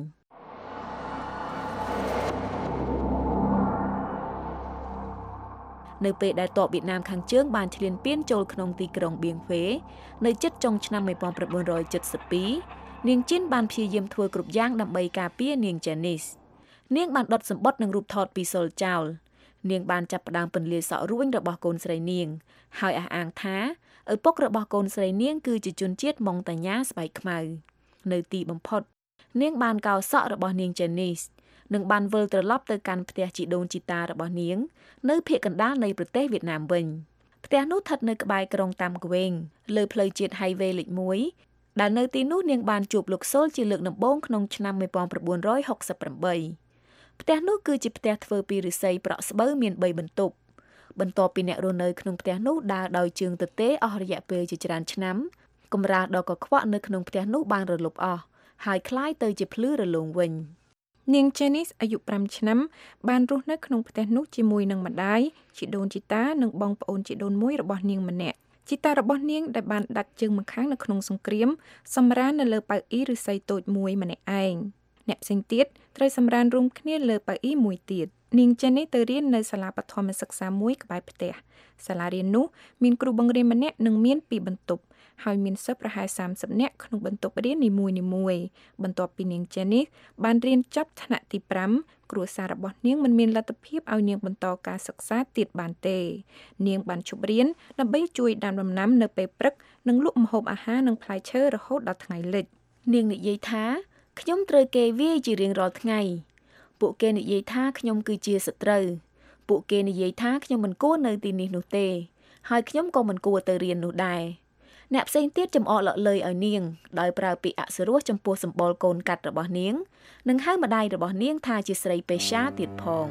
នៅពេលដែលទ័ពវៀតណាមខាងជើងបានឈ្លានពានចូលក្នុងទីក្រុងបៀងហ្វេនៅជិតចុងឆ្នាំmột nghìn chín trăm bảy mươi haiនាងជីនបានព្យាយាមធ្វើគ្រប់យ៉ាងដើម្បីការពារនាង Janice នាងបានដុតសម្បត្តិនិងរូបថតពីសុលចោលនាងបានចាប់ផ្ដើមពន្លាសក់រួញរបស់កូនស្រីនាងហើយអះអាងថាឪពុករបស់កូនស្រីនាងគឺជាជនជាតិម៉ុងតាញ៉ាស្បែកខ្មៅនៅទីបំផុតនាងបានកោរសក់របស់នាង Janiceនិងបានវិលត្រឡប់ទៅកាន់ផ្ទះជីដូនជីតារបស់នាងនៅភូមិកណ្ដាលនៃប្រទេសវៀតណាមវិញផ្ទះនោះស្ថិតនៅក្បែរក្រុងតាមក្វេងលើផ្លូវជាតិ Highway លេខមួយដែលនៅទីនោះនាងបានជួបលោកសូលជាលើកដំបូងក្នុងឆ្នាំmột nghìn chín trăm sáu mươi támផ្ទះនោះគឺជាផ្ទះធ្វើពីឫស្សីប្រក់ស្បូវមានបីបន្ទប់បន្ទាប់ពីអ្នករស់នៅក្នុងផ្ទះនោះដើរដោយជើងទទេអស់រយៈពេលជាច្រើនឆ្នាំកម្រាលដ៏កខ្វក់នៅក្នុងផ្ទះនោះបានរលប់អស់ហើយคล้ายទៅជាភ្លឺរលោងវិញនាង Janice អាយុប្រាំឆ្នាំបានរស់នៅក្នុងផ្ទះនោះជាមួយនឹងម្ដាយជីដូនជីតានិងបងប្អូនជីដូនមួយរបស់នាងម្នាក់ជីតារបស់នាងដែលបានដាច់ជើងម្ខាងនៅក្នុងសង្គ្រាមសម្រាននៅលើប៉ៅអ៊ីឫស្សីតូចមួយម្នាក់ឯងអ្នកផ្សេងទៀតត្រូវសម្រានរួមគ្នាលើប៉ៅអ៊ីមួយទៀតនាង Janice ទៅរៀននៅសាលាបឋមសិក្សាមួយក្បែរផ្ទះសាលារៀននោះមានគ្រូបង្រៀនម្នាក់និងមានពីរបន្ទប់ហើយមានសិស្សប្រហែលសាមសិបនាក់ក្នុងបន្ទប់រៀននីមួយៗបន្ទាប់ពីនាង Janice បានរៀនចប់ថ្នាក់ទីប្រាំគ្រួសាររបស់នាងមិនមានលទ្ធភាពឲ្យនាងបន្តការសិក្សាទៀតបានទេនាងបានឈប់រៀនដើម្បីជួយដាំដំណាំនៅពេលព្រឹកនិងលក់ម្ហូបអាហារនិងផ្លែឈើរហូតដល់ថ្ងៃលិចនាងនិយាយថាខ្ញុំត្រូវគេវាយជារៀងរាល់ថ្ងៃពួកគេនិយាយថាខ្ញុំគឺជាសត្រូវពួកគេនិយាយថាខ្ញុំមិនគួរនៅទីនេះនោះទេហើយខ្ញុំក៏មិនគួរទៅរៀននោះដែរអ្នកផ្សេងទៀតចំអកលក់លើយឲ្យនាងដោយប្រើពាក្យអសុរោះចំពោះសម្បុរកូនកាត់របស់នាងនិងហៅម្ដាយរបស់នាងថាជាស្រីពេស្យាទៀតផង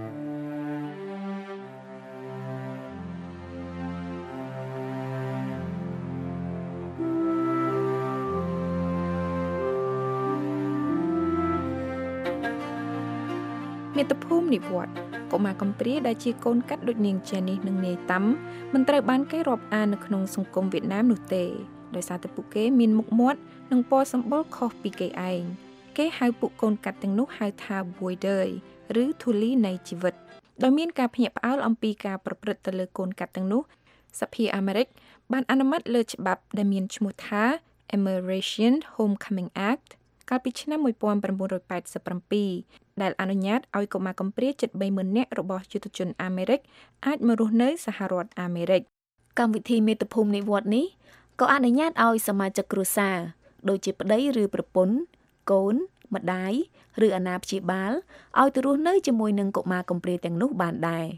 មាតុភូមិនិវត្តន៍កុមារកំព្រាដែលជាកូនកាត់ដូចនាង Janice និងនាយតាំមិនត្រូវបានគេរាប់អាននៅក្នុងសង្គមវៀតណាមនោះទេដោយសារតែពួកគេមានមុខមាត់និងពណ៌សម្បុរខុសពីគេឯងគេហៅពួកកូនកាត់ទាំងនោះហៅថា Voider ឬធូលីនៃជីវិតដោយមានការភ្ញាក់ផ្អើលអំពីការប្រព្រឹត្តទៅលើកូនកាត់ទាំងនោះសភាអាមេរិកបានអនុម័តលើច្បាប់ដែលមានឈ្មោះថា Immigration Homecoming Act កាលពីឆ្នាំmột nghìn chín trăm tám mươi bảyដែលអនុញ្ញាតឲ្យកុមារកំព្រាជិតបីម៉ឺននាក់របស់យុទ្ធជនអាមេរិកអាចមករស់នៅសហរដ្ឋអាមេរិកកម្មវិធីមាតុភូមិនិវត្តន៍នេះក៏អនុញ្ញាតឲ្យសមាជិកគ្រួសារដូចជាប្តីឬប្រពន្ធកូនម្ដាយឬអាណាព្យាបាលឲ្យទៅរស់នៅជាមួយនឹងកុមារកំព្រាទាំងនោះបានដែរ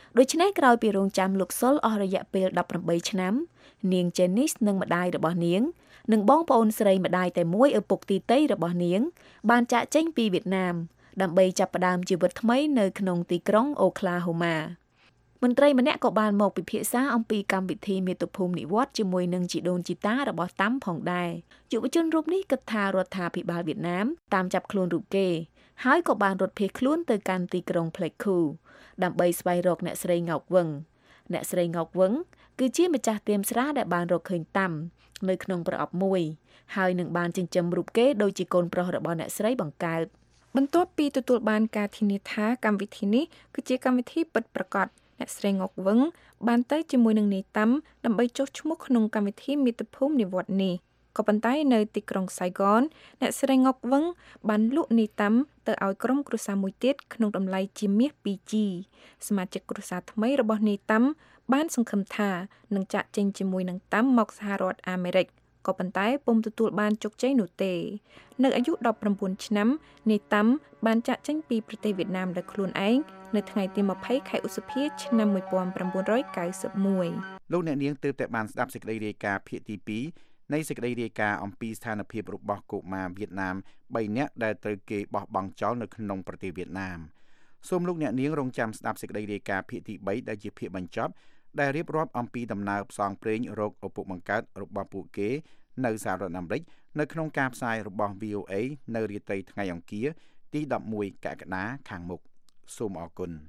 ដូច្នេះក្រោយពីរងចាំលោកសុលអស់រយៈពេលដប់ប្រាំបីឆ្នាំនាង Janice និងម្ដាយរបស់នាងនិងបងប្អូនស្រីម្ដាយតែមួយឪពុកទីតីរបស់នាងបានចាកចេញពីវៀតណាមដើម្បីចាប់ផ្ដើមជីវិតថ្មីនៅក្នុងទីក្រុង Oklahoma មន្ត្រីម្នាក់ក៏បានមកពិភាក្សាអំពីកម្មវិធីមាតុភូមិនិវត្តន៍ជាមួយនឹងជីដូនជីតារបស់តាំផងដែរយុវជនរូបនេះគិតថារដ្ឋាភិបាលវៀតណាមតាមចាប់ខ្លួនរូបគេហើយក៏បានរត់ភៀសខ្លួនទៅកាន់ទីក្រុង Pleiku ដើម្បីស្វែងរកអ្នកស្រីងោកវឹងអ្នកស្រីងោកវឹងគឺជាម្ចាស់ទាមស្រាដែលបានរកឃើញតាំនៅក្នុងប្រអប់មួយហើយនឹងបានចិញ្ចឹមរូបគេដូចជាកូនប្រុសរបស់អ្នកស្រីបង្កើតបន្ទាប់ពីទទួលបានការធានាថាកម្មវិធីនេះគឺជាកម្មវិធីពិតប្រាកដអ្នកស្រីងោកវឹងបានទៅជាមួយនឹងនាយតាំដើម្បីចុះឈ្មោះក្នុងកម្មវិធីមាតុភូមិនិវត្តន៍នេះក៏ប៉ុន្តែនៅទីក្រុងសៃហ្គនអ្នកស្រីងោកវឹងបានលក់នាយតាំទៅឲ្យក្រុមគ្រួសារមួយទៀតក្នុងតម្លៃជាមាស two G សមាជិកគ្រួសារថ្មីរបស់នាយតាំបានសង្ឃឹមថានឹងចាក់ចេញជាមួយនឹងតាំមកសហរដ្ឋអាមេរិកក៏ប៉ុន្តែពុំទទួលបានជោគជ័យនោះទេនៅអាយុដប់ប្រាំបួនឆ្នាំនាយតាំបានចាក់ចេញពីប្រទេសវៀតណាមដោយខ្លួនឯងនៅថ្ងៃទី20ខែឧសភាឆ្នាំnineteen ninety-one លោកអ្នកនាងទើបតែបានស្ដាប់សេចក្តីរាយការណ៍ភាគទីtwoនៃសេចក្តីរាយការណ៍អំពីស្ថានភាពរបស់កុមារវៀតណាមthreeនាក់ដែលត្រូវគេបោះបង់ចោលនៅក្នុងប្រទេសវៀតណាមសូមលោកអ្នកនាងរងចាំស្ដាប់សេចក្តីរាយការណ៍ភាគទីthreeដែលជាភាគបញ្ចប់ដែលរៀបរាប់អំពីដំណើរផ្សងព្រេងរកឪពុកបង្កើតរបស់ពួកគេនៅសហរដ្ឋអាមេរិកនៅក្នុងការផ្សាយរបស់ V O A នៅរាត្រីថ្ងៃអង្គារទីelevenកក្កដាខាងមុខសូមអរគុណ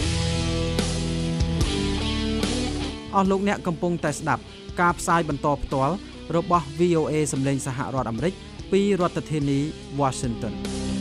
អស់លោកអ្នកកំពុងតែស្ដាប់ការផ្សាយបន្តផ្ទាល់របស់ V O A សម្លេងសហរដ្ឋអាមេរិកពីរដ្ឋធានី Washington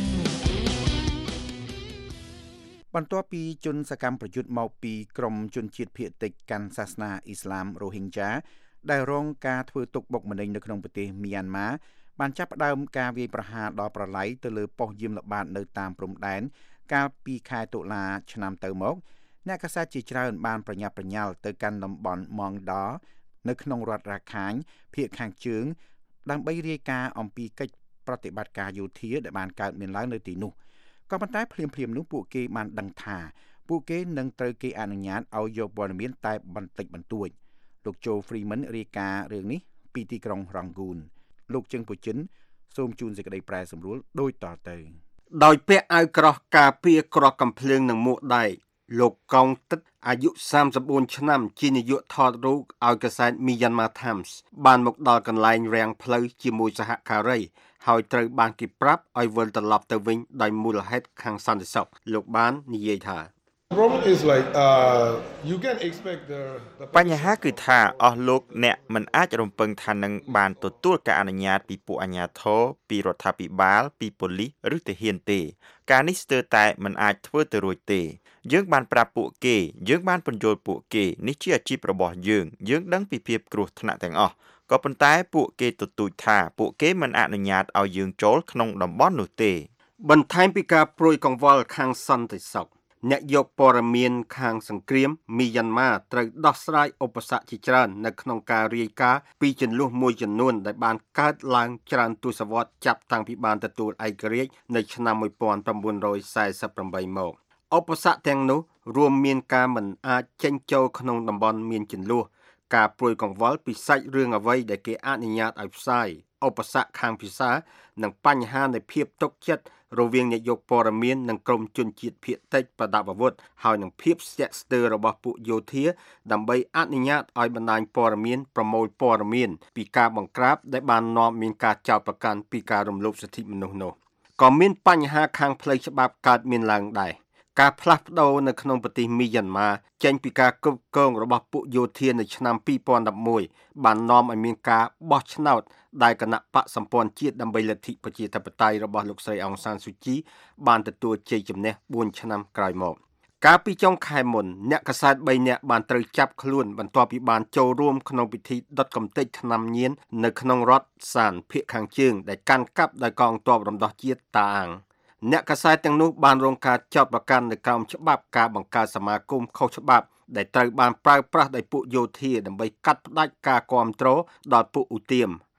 បន្ទាប់ពីជនសកម្មប្រយុទ្ធមកពីក្រមជនជាតិភាគតិចកាន់សាសនាអ៊ីស្លាម Rohingya ដែលរងការធ្វើទុកបុកម្នេញនៅក្នុងប្រទេសមីយ៉ាន់ម៉ាបានចាប់ផ្ដើមការវាយប្រហារដល់ប្រឡាយទៅលើប៉ុស្តិ៍យាមល្បាតនៅតាមព្រំដែនកាលពីខែតុលាឆ្នាំទៅមកអ្នកកាសែតជាច្រើនបានប្រញាប់ប្រញាល់ទៅកាន់តំបន់ម៉ងដានៅក្នុងរដ្ឋរ៉ាខាញភាគខាងជើងដើម្បីរាយការណ៍អំពីកិច្ចប្រតិបត្តិការយោធាដែលបានកើតមានឡើងនៅទីនោះក៏ប៉ុន្តែភ្លាមៗនោះពួកគេបានដឹងថាពួកគេនឹងត្រូវគេអនុញ្ញាតឲ្យយកព័ត៌មានតែបន្តិចបន្តួចលោកโจ Freeman រាយការណ៍រឿងនេះពីទីក្រុង Rangoon លោកជឹងពូចិនសូមជូនសេចក្តីប្រែសម្រួលដូចតទៅដោយពាក់អាវក្រោះការពារក្រោះកំភ្លើងនឹងមួកដែកលោកកោងទឹកអាយុthirty-fourឆ្នាំជានាយកថតរូបឲ្យកាសែត Myanmar Times បានមកដល់កន្លែងរាំងផ្លូវជាមួយសហការីហើយត្រូវបានគេប្រាប់ឲ្យវិលត្រឡប់ទៅវិញដោយមូលហេតុខាងសន្តិសុខលោកបាននិយាយថាបញ្ហាគឺថាអស់លោកអ្នកមិនអាចរំពឹងថានឹងបានទទួលការអនុញ្ញាតពីពួកអាជ្ញាធរពីរដ្ឋាភិបាលពីប៉ូលីសឬទាហានទេការនេះស្ទើរតែមិនអាចធ្វើទៅរួចទេយើងបានប្រាប់ពួកគេយើងបានពន្យល់ពួកគេនេះជាអាជីពរបស់យើងយើងដឹងពីភាពគ្រោះថ្នាក់ទាំងអស់ក៏ប៉ុន្តែពួកគេទទូចថាពួកគេមិនអនុញ្ញាតឲ្យយើងចូលក្នុងតំបន់នោះទេបន្ថែមពីការព្រួយកង្វល់ខាងសន្តិសុខអ្នកយកព័ត៌មានខាងសង្គ្រាមមីយ៉ាន់ម៉ាត្រូវដោះស្រាយឧបសគ្គជាច្រើននៅក្នុងការរាយការណ៍ពីចំនួនមួយចំនួនដែលបានកើតឡើងច្រើនទសវត្សរ៍ចាប់តាំងពីបានទទួលឯករាជ្យនៅឆ្នាំnineteen forty-eightមកឧបសគ្គទាំងនោះរួមមានការមិនអាចចេញចូលក្នុងតំបន់មានជម្លោះការព្រួយកង្វល់ពីសាច់រឿងអ្វីដែលគេអនុញ្ញាតឲ្យផ្សាយឧបសគ្គខាងភាសានិងបញ្ហានៃភាពទុកចិត្តរវាងអ្នកយកព័ត៌មាននិងក្រុមជនជាតិភាគតិចប្រដាប់អាវុធហើយនឹងភាពស្ទាក់ស្ទើររបស់ពួកយោធាដើម្បីអនុញ្ញាតឲ្យបណ្ដាញព័ត៌មានប្រមូលព័ត៌មានពីការបង្ក្រាបដែលបាននាំមានការចោទប្រកាន់ពីការរំលោភសិទ្ធិមនុស្សនោះក៏មានបញ្ហាខាងផ្លូវច្បាប់កើតមានឡើងដែរការផ្លាស់ប្ដូរនៅក្នុងប្រទេសមីយ៉ាន់ម៉ាចេញពីការគ្រប់គ្រងរបស់ពួកយោធានៅឆ្នាំtwo thousand elevenបាននាំឲ្យមានការបោះឆ្នោតដែលគណៈបកសម្ព័ន្ធជាតិដើម្បីលទ្ធិប្រជាធិបតេយ្យរបស់លោកស្រីអង្សានស៊ូជីបានទទួលជ័យជំនះfourឆ្នាំក្រោយមកកាលពីចុងខែមុនអ្នកកាសែតthreeនាក់បានត្រូវចាប់ខ្លួនបន្ទាប់ពីបានចូលរួមក្នុងពិធីដុតកំទេចថ្នាំញៀននៅក្នុងរដ្ឋសានភាគខាងជើងដែលកាន់កាប់ដោយកងទ័ពរំដោះជាតិតាអាងអ្នកកាសែតទាំងនោះបានរងការចោទប្រកាន់នៅក្រោមច្បាប់ការបង្កើតសមាគមខុសច្បាប់ដែលត្រូវបានប្រើប្រាស់ដោយពួកយោធាដើម្បីកាត់ផ្តាច់ការគាំទ្រដល់ពួកឧទាមហ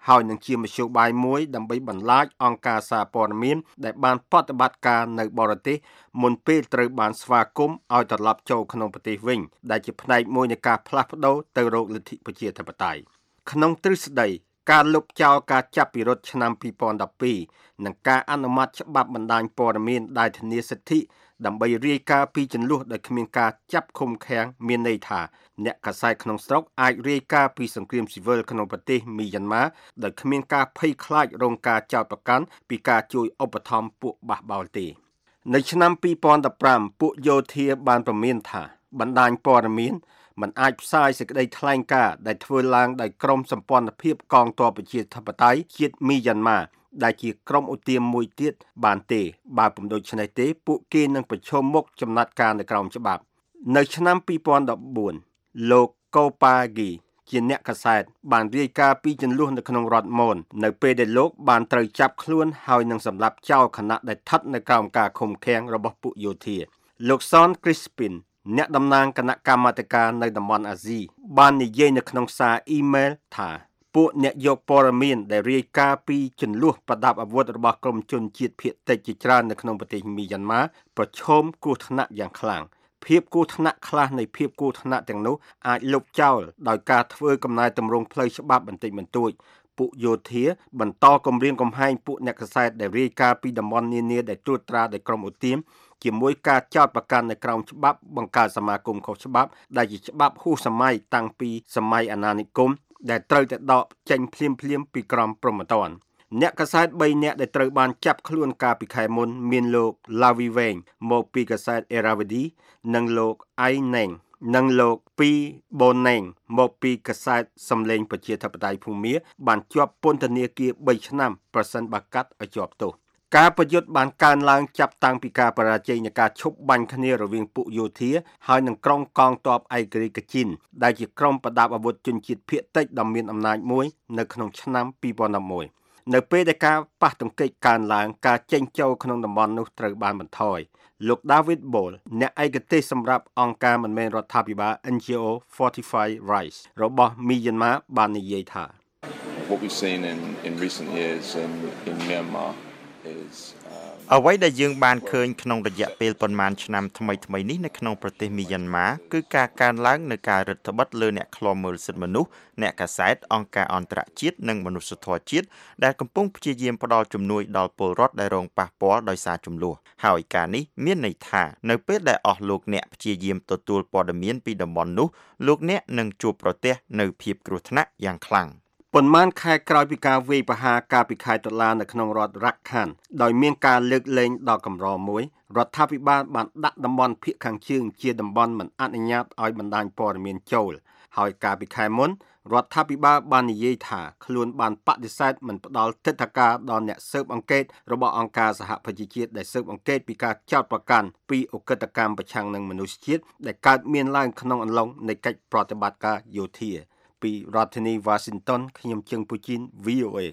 ហើយនឹងជាមធ្យោបាយមួយដើម្បីបន្លាចអង្គការសារព័ត៌មានដែលបានបដិបត្តិការនៅបរទេសមុនពេលត្រូវបានស្វាគមន៍ឲ្យត្រឡប់ចូលក្នុងប្រទេសវិញដែលជាផ្នែកមួយនៃការផ្លាស់ប្ដូរទៅរកលទ្ធិប្រជាធិបតេយ្យក្នុងទ្រឹស្ដីការលុបចោលការចាប់ពិរុទ្ធឆ្នាំពីរពាន់ដប់ពីរនិងការអនុម័តច្បាប់បណ្ដាញព័ត៌មានដែលធានាសិទ្ធិដើម្បីរាយការណ៍ពីចំនួនដោយគ្មានការចាប់ឃុំឃាំងមានន័យថាអ្នកកាសែតក្នុងស្រុកអាចរាយការណ៍ពីសង្គ្រាមស៊ីវិលក្នុងប្រទេសមីយ៉ាន់ម៉ាដោយគ្មានការភ័យខ្លាចរងការចោទប្រកាន់ពីការជួយឧបត្ថម្ភពួកបះបោរទេនៅឆ្នាំពីរពាន់ដប់ប្រាំពួកយោធាបានប្រមានថាបណ្ដាញព័ត៌មានมันអាចផ្សាយសេចក្តីថ្លែងការណ៍ដែលធ្វើឡើងដោយក្រុមសម្ព័ន្ធភាពកងទ័ពប្រជាធិបតេយ្យជាតិមីយ៉ាន់ម៉ាដែលជាក្រុមឧទាមមួយទៀតបានទេបើពុំដូច្នេះទេពួកគេនឹងប្រឈមមុខចំណាត់ការនៅក្រោមច្បាប់នៅឆ្នាំពីរពាន់ដប់បួនលោកកូប៉ាហ្គីជាអ្នកកាសែតបានរាយការណ៍ពីចំនួននៅក្នុងរដ្ឋម៉ូននៅពេលដែលលោកបានត្រូវចាប់ខ្លួនហើយនឹងសម្លាប់ចោលខណៈដែលស្ថិតនៅក្រោមការឃុំឃាំងរបស់ពួកយោធាលោកសនគ្រីស្ពីនអ្នកតំណាងគណៈកម្មាធិការនៅតំបន់អាស៊ីបាននិយាយនៅក្នុងសារអ៊ីមែលថាពួកអ្នកយកព័ត៌មានដែលរាយការណ៍ពីចំនួនប្រដាប់អាវុធរបស់ក្រុមជនជាតិភៀតតិចជាច្រើននៅក្នុងប្រទេសមីយ៉ាន់ម៉ាប្រឈមគ្រោះថ្នាក់យ៉ាងខ្លាំងភាពគ្រោះថ្នាក់ខ្លះនៃភាពគ្រោះថ្នាក់ទាំងនោះអាចលុបចោលដោយការធ្វើកំណែទម្រង់ផ្លូវច្បាប់បន្តិចបន្តួចពួកយោធាបន្តគំរាមកំហែងពួកអ្នកកាសែតដែលរាយការណ៍ពីតំបន់នានាដែលត្រួតត្រាដោយក្រុមឧទាមជាមួយការចោទប្រកាន់នៅក្រោមច្បាប់បង្កើតសមាគមខុសច្បាប់ដែលជាច្បាប់ហួសសម័យតាំងពីសម័យអាណានិគមដែលត្រូវតែដកចេញភ្លាមភ្លាមពីក្រមព្រហ្មទណ្ឌអ្នកកាសែតបីនាក់ដែលត្រូវបានចាប់ខ្លួនកាលពីខែមុនមានលោកឡាវីវែងមកពីកាសែតអេរ៉ាវ៉ាឌីនិងលោកអៃណេងនិងលោកពីបូណេងមកពីកាសែតសំឡេងប្រជាធិបតេយ្យភូមាបានជាប់ពន្ធនាគារបីឆ្នាំប្រសិនបើកាត់ឲ្យជាប់ទោសការប្រយុទ្ធបានកើនឡើងចាប់តាំងពីការបរាជ័យនៃការឈប់បាញ់គ្នារវាងពួកយោធាហើយនិងក្រុមកងទ័ពឯករាជ្យកាជីនដែលជាក្រុមប្រដាប់អាវុធជនជាតិភៀតតិចដ៏មានអំណាចមួយនៅក្នុងឆ្នាំពីរពាន់ដប់មួយនៅពេលដែលការប៉ះទង្គិចកើនឡើងការចេញចូលក្នុងតំបន់នោះត្រូវបានបន្ថយលោក David Ball អ្នកឯកទេសសម្រាប់អង្គការមិនមែនរដ្ឋាភិបាល N G O Fortify Rights របស់មីយ៉ាន់ម៉ាបាននិយាយថា What we've seen in in recent years in in Myanmar is អ្វីដែលយើងបានឃើញក្នុងរយៈពេលប៉ុន្មានឆ្នាំថ្មីថ្មីនេះនៅក្នុងប្រទេសមីយ៉ាន់ម៉ាគឺការកើនឡើងនៃការរដ្ឋបិទលើអ្នកឃ្លាំមើលសិទ្ធិមនុស្សអ្នកកាសែតអង្គការអន្តរជាតិនិងមនុស្សធម៌ជាតិដែលកំពុងព្យាយាមផ្ដល់ជំនួយដល់ពលរដ្ឋដែលរងប៉ះពាល់ដោយសារជម្លោះហើយការនេះមានន័យថានៅពេលដែលអស់លោកអ្នកព្យាយាមទទួលព័ត៌មានពីតំបន់នោះលោកអ្នកនឹងជួបប្រទះនៅភាពគ្រោះថ្នាក់យ៉ាងខ្លាំងប៉ុន្មានខែក្រោយពីការវាយប្រហារកាលពីខែតុលានៅក្នុងរដ្ឋរ៉ាក់ខានដោយមានការលើកលែងដ៏កម្រមួយរដ្ឋាភិបាលបានដាក់តំបន់ភាគខាងជើងជាតំបន់មិនអនុញ្ញាតឲ្យបណ្ដាញព័ត៌មានចូលហើយកាលពីខែមុនរដ្ឋាភិបាលបាននិយាយថាខ្លួនបានបដិសេធមិនផ្ដល់ទិដ្ឋាការដល់អ្នកស៊ើបអង្កេតរបស់អង្គការសហប្រជាជាតិដែលស៊ើបអង្កេតពីការចោទប្រកាន់ពីអកតកម្មប្រឆាំងនឹងមនុស្សជាតិដែលកើតមានឡើងក្នុងអំឡុងនៃកិច្ចប្រតិបត្តិការយោធាពីរដ្ឋធានី Washington ខ្ញុំជឹងពូជីន V O A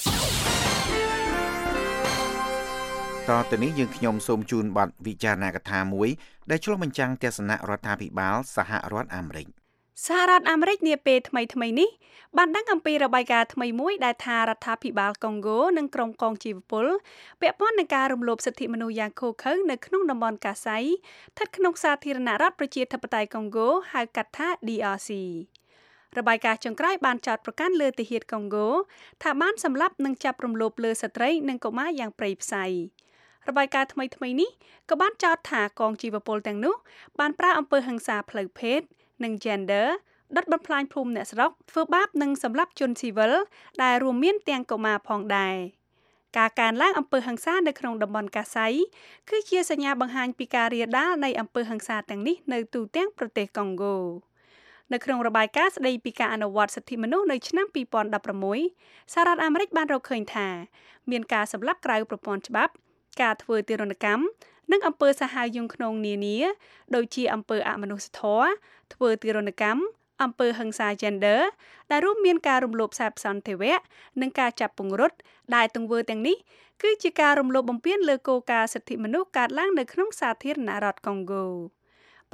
តទៅនេះយើងខ្ញុំសូមជូនបទវិចារណកថាមួយដែលឆ្លុះបញ្ចាំងទស្សនៈរដ្ឋាភិបាលសហរដ្ឋអាមេរិកសហរដ្ឋអាមេរិកនាពេលថ្មីថ្មីនេះបានដឹងអំពីរបាយការណ៍ថ្មីមួយដែលថារដ្ឋាភិបាលកុងហ្គោនិងក្រុមកងជីវពលពាក់ព័ន្ធនឹងការរំលោភសិទ្ធិមនុស្សយ៉ាងឃោរឃៅនៅក្នុងតំបន់កាសៃស្ថិតក្នុងសាធារណរដ្ឋប្រជាធិបតេយ្យកុងហ្គោហៅកាត់ថា D R Cរបាយការណ៍ចុងក្រោយបានចោទប្រកាន់លើទាហានកុងហ្គោថាបានសម្លាប់និងចាប់រំលោភលើស្ត្រីនិងកុមារយ៉ាងព្រៃផ្សៃរបាយការណ៍ថ្មីថ្មីនេះក៏បានចោទថាកងជីវពលទាំងនោះបានប្រើអំពើហិង្សាផ្លូវភេទនិង gender ដុតបំផ្លាញភូមិអ្នកស្រុកធ្វើបាបនិងសម្លាប់ជនស៊ីវិលដែលរួមមានទាំងកុមារផងដែរការកើនឡើងអំពើហិង្សានៅក្នុងតំបន់កាសៃគឺជាសញ្ញាបង្ហាញពីការរាលដាលនៃអំពើហិង្សាទាំងនេះនៅទូទាំងប្រទេសកុងហ្គោនៅក្នុងរបាយការណ៍ស្តីពីការអនុវត្តសិទ្ធិមនុស្សនៅឆ្នាំពីរពាន់ដប់ប្រាំមួយសហរដ្ឋអាមេរិកបានរកឃើញថាមានការសម្លាប់ក្រៅប្រព័ន្ធច្បាប់ការធ្វើទារុណកម្មនិងអំពើសាហាវយង់ឃ្នងនានាដូចជាអំពើអមនុស្សធម៌ធ្វើទារុណកម្មអំពើហិង្សា gender ដែលរួមមានការរំលោភសេពសន្តិវៈនិងការចាប់ពង្រត់ដែលទង្វើទាំងនេះគឺជាការរំលោភបំពានលើគោលការណ៍សិទ្ធិមនុស្សកើតឡើងនៅក្នុងសាធារណរដ្ឋកុងហ្គោប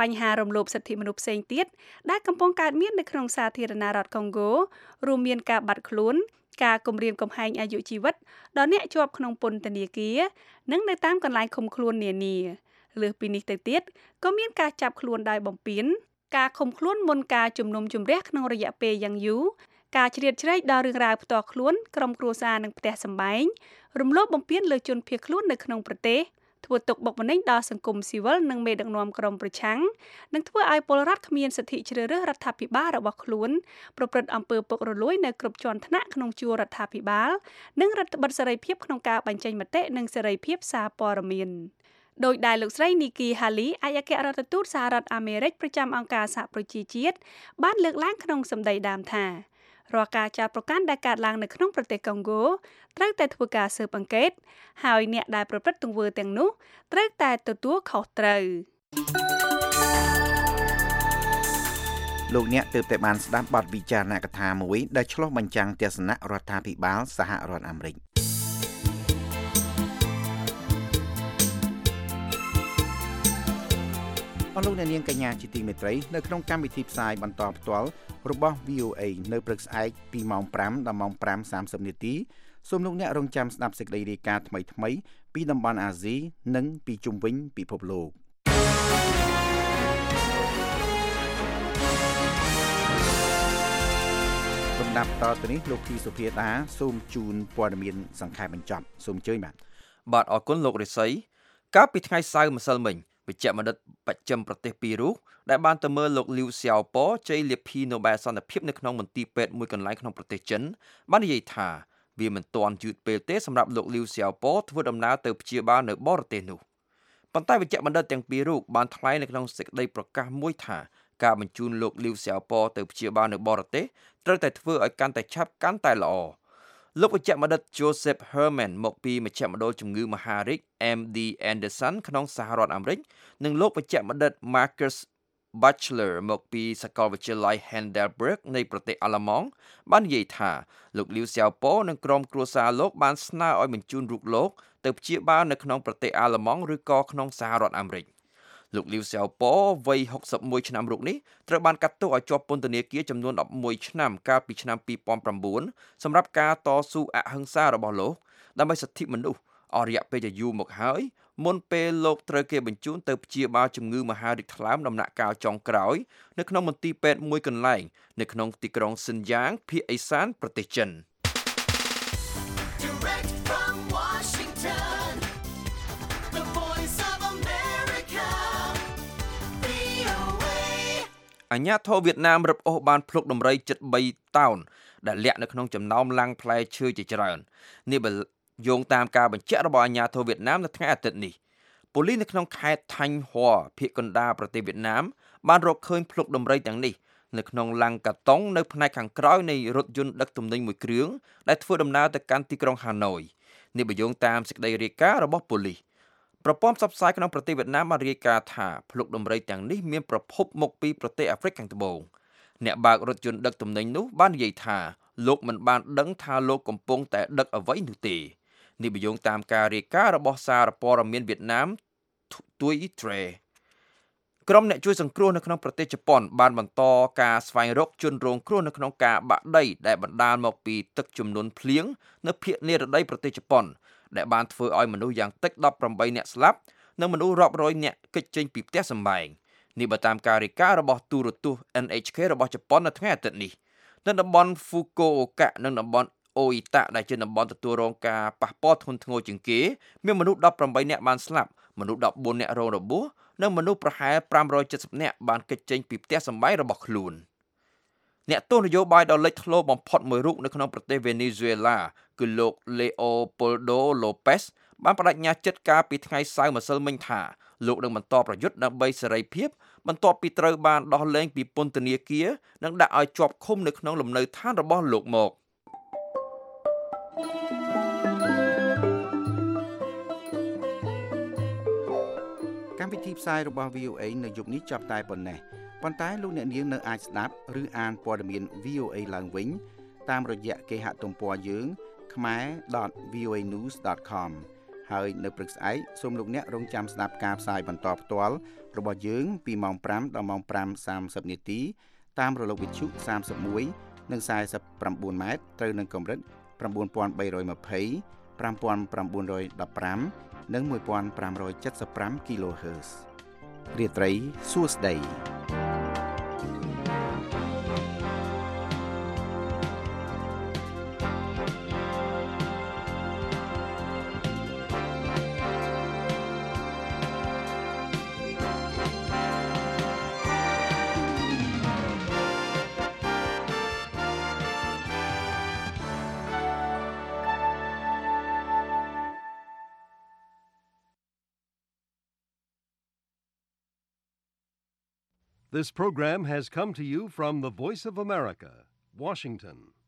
បញ្ហារំលោភសិទ្ធិមនុស្សផ្សេងទៀតដែលកំពុងកើតមាននៅក្នុងសាធារណរដ្ឋកុងហ្គោរួមមានការបាត់ខ្លួនការគំរាមកំហែងអាយុជីវិតដល់អ្នកជាប់ក្នុងពន្ធនាគារនិងនៅតាមកន្លែងឃុំខ្លួននានាលើសពីនេះទៅទៀតក៏មានការចាប់ខ្លួនដោយបំពានការឃុំខ្លួនមុនការជំនុំជម្រះក្នុងរយៈពេលយ៉ាងយូរការជ្រៀតជ្រែកដល់រឿងរ៉ាវផ្ទាល់ខ្លួនក្រុមគ្រួសារនិងផ្ទះសម្បែងរំលោភបំពានលើជនភៀសខ្លួននៅក្នុងប្រទេសធ្វើទុកបុកម្នេញដល់សង្គមស៊ីវិលនិងមេដឹកនាំក្រុមប្រឆាំងនិងធ្វើឲ្យពលរដ្ឋគ្មានសិទ្ធិជ្រើសរើសរដ្ឋាភិបាលរបស់ខ្លួនប្រព្រឹត្តអំពើពុករលួយនៅគ្រប់ជាន់ថ្នាក់ក្នុងជួររដ្ឋាភិបាលនិងរដ្ឋបិទសេរីភាពក្នុងការបញ្ចេញមតិនិងសេរីភាពសារព័ត៌មានដោយដែលលោកស្រី Nikki Haley ឯកអគ្គរដ្ឋទូតសហរដ្ឋអាមេរិកប្រចាំអង្គការសហប្រជាជាតិបានលើកឡើងក្នុងសម្ដីដើមថារាល់ការចោទប្រកាន់ដែលកើតឡើងនៅក្នុងប្រទេសកុងហ្គោត្រូវតែធ្វើការស៊ើបអង្កេតហើយអ្នកដែលប្រព្រឹត្តទង្វើទាំងនោះត្រូវតែទទួលខុសត្រូវលោកអ្នកទើបតែបានស្ដាប់បទវិចារណកថាមួយដែលឆ្លុះបញ្ចាំងទស្សនៈរដ្ឋាភិបាលសហរដ្ឋអាមេរិកអរលោកអ្នកនាងកញ្ញាជាទីមេត្រីនៅក្នុងកម្មវិធីផ្សាយបន្តផ្ទាល់របស់ វី អូ អេ នៅព្រឹកស្អែកពីម៉ោងប្រាំដល់ម៉ោងប្រាំសាមសិបនាទីសូមលោកអ្នករងចាំស្ដាប់សេចក្តីរាយការណ៍ថ្មីៗពីតំបន់អាស៊ីនិងពីជុំវិញពិភពលោកលំដាប់តទៅនេះលោកធីសុភាតាសូមជូនព័ត៌មានសង្ខេបបញ្ចប់សូមអញ្ជើញបាទបាទអរគុណលោករិស័យកាលពីថ្ងៃសៅរ៍ម្សិលមិញវិជ្ជបណ្ឌិតបច្ចឹមប្រទេសពីររូបដែលបានទៅមើលលោកលីវសៀវប៉ជ័យលាភីណូបែលសន្តិភាពនៅក្នុងមន្ទីរពេទ្យមួយកន្លែងក្នុងប្រទេសចិនបាននិយាយថាវាមិនទាន់យឺតពេលទេសម្រាប់លោកលីវសៀវប៉ធ្វើដំណើរទៅព្យាបាលនៅបរទេសនោះប៉ុន្តែវិជ្ជបណ្ឌិតទាំងពីររូបបានថ្លែងនៅក្នុងសេចក្តីប្រកាសមួយថាការបញ្ជូនលោកលីវសៀវប៉ទៅព្យាបាលនៅបរទេសត្រូវតែធ្វើឲ្យកាន់តែឆាប់កាន់តែល្អលោកវិជ្ជបណ្ឌិត Joseph Herman មកពីមជ្ឈមណ្ឌលជំងឺមហារីក អេម ឌី Anderson ក្នុងសហរដ្ឋអាមេរិកនិងលោកវិជ្ជបណ្ឌិត Marcus Bachelor មកពីសាកលវិទ្យាល័យ Heidelberg នៃប្រទេសអាល្លឺម៉ង់បាននិយាយថាលោកលីវសៀវប៉និងក្រុមគ្រួសារលោកបានស្នើឲ្យបញ្ជូនរូបលោកទៅព្យាបាលនៅក្នុងប្រទេសអាល្លឺម៉ង់ឬក៏ក្នុងសហរដ្ឋអាមេរិកលោកលីវសៀវប៉វ័យហុកសិបមួយឆ្នាំរូបនេះត្រូវបានកាត់ទោសឲ្យជាប់ពន្ធនាគារចំនួនដប់មួយឆ្នាំកាលពីឆ្នាំពីរពាន់ប្រាំបួនសម្រាប់ការតស៊ូអហិង្សារបស់លោកដើម្បីសិទ្ធិមនុស្សអស់រយៈពេលជាយូរមកហើយមុនពេលលោកត្រូវគេបញ្ជូនទៅព្យាបាលជំងឺមហារីកថ្លើមដំណាក់កាលចុងក្រោយនៅក្នុងមន្ទីរពេទ្យមួយកន្លែងនៅក្នុងទីក្រុងសិនយ៉ាងភាគឦសានប្រទេសចិនអាញាធរវៀតណាមរឹបអូសបានភ្លុកដំរីជិតបីតោនដែលលាក់នៅក្នុងចំណោមឡាំងផ្លែឈើជាច្រើននេះបើយោងតាមការបញ្ជាក់របស់អាញាធរវៀតណាមនៅថ្ងៃអាទិត្យនេះប៉ូលីសនៅក្នុងខេត្តថាញ់ហួរភាគកណ្ដាលប្រទេសវៀតណាមបានរកឃើញភ្លុកដំរីទាំងនេះនៅក្នុងឡាំងកាតុងនៅផ្នែកខាងក្រោយនៃរថយន្តដឹកទំនិញមួយគ្រឿងដែលធ្វើដំណើរទៅកាន់ទីក្រុងហាណូយនេះបើយោងតាមសេចក្តីរាយការណ៍របស់ប៉ូលីសប្រព័ន្ធផ្សព្វផ្សាយក្នុងប្រទេសវៀតណាមបានរាយការណ៍ថាភ្លុកដំរីទាំងនេះមានប្រភពមកពីប្រទេសអាហ្វ្រិកខាងត្បូងអ្នកបើករថយន្តដឹកទំនិញនោះបាននិយាយថាលោកមិនបានដឹងថាលោកកំពុងតែដឹកអ្វីនោះទេនេះបើយោងតាមការរាយការណ៍របស់សារព័ត៌មានវៀតណាម Tui Tre ក្រុមអ្នកជួយសង្គ្រោះនៅក្នុងប្រទេសជប៉ុនបានបន្តការស្វែងរកជនរងគ្រោះនៅក្នុងការបាក់ដីដែលបណ្ដាលមកពីទឹកជំនន់ភ្លៀងនៅភាគនិរដីប្រទេសជប៉ុនដែលបានធ្វើឲ្យមនុស្សយ៉ាងតិចដប់ប្រាំបីនាក់ស្លាប់និងមនុស្សរាប់រយនាក់គេចចេញពីផ្ទះសម្បែងនេះបើតាមការរាយការណ៍របស់ទូរទស្សន៍ អិន អេច ខេ របស់ជប៉ុននៅថ្ងៃអាទិត្យនេះនៅតំបន់ Fukuoka និងតំបន់ Oita ដែលជាតំបន់ទទួលរងការប៉ះពាល់ធ្ងន់ធ្ងរជាងគេមានមនុស្សដប់ប្រាំបីនាក់បានស្លាប់មនុស្សដប់បួននាក់រងរបួសនិងមនុស្សប្រហែលប្រាំរយ칠십នាក់បានគេចចេញពីផ្ទះសម្បែងរបស់ខ្លួនអ្នកទស្សនយោបាយដ៏លេចធ្លោបំផុតមួយរូបនៅក្នុងប្រទេសវេណេស៊ុយអេឡាគឺលោក Leopoldo Lopez បានបដិញ្ញាចិត្តកាលពីថ្ងៃសៅរ៍ម្សិលមិញថាលោកនឹងបន្តប្រយុទ្ធដើម្បីសេរីភាពបន្ទាប់ពីត្រូវបានដោះលែងពីពន្ធនាគារនិងដាក់ឲ្យជាប់ឃុំនៅក្នុងលំនៅឋានរបស់លោកមកកម្មវិធីផ្សាយរបស់ វី អូ អេ នៅយប់នេះចាប់តែប៉ុណ្ណេះប៉ុន្តែលោកអ្នកនាងនៅអាចស្ដាប់ឬអានព័ត៌មាន វី អូ អេ ឡើងវិញតាមរយៈគេហទំព័រយើង khmer dot voanews dot com ហើយនៅព្រឹកស្អែកសូមលោកអ្នករងចាំស្ដាប់ការផ្សាយបន្តផ្ទាល់របស់យើងពីម៉ោងប្រាំដល់ម៉ោងប្រាំសាមសិបនាទីតាមរលកវិទ្យុសាមសិបមួយនិងខ្សែសប៩ម៉ែត្រត្រូវនឹងកម្រិត៩បី២០ ៥៩១៥ និង១៥៧៥ kHz រាត្រីសួស្តី This program has come to you from the Voice of America, Washington.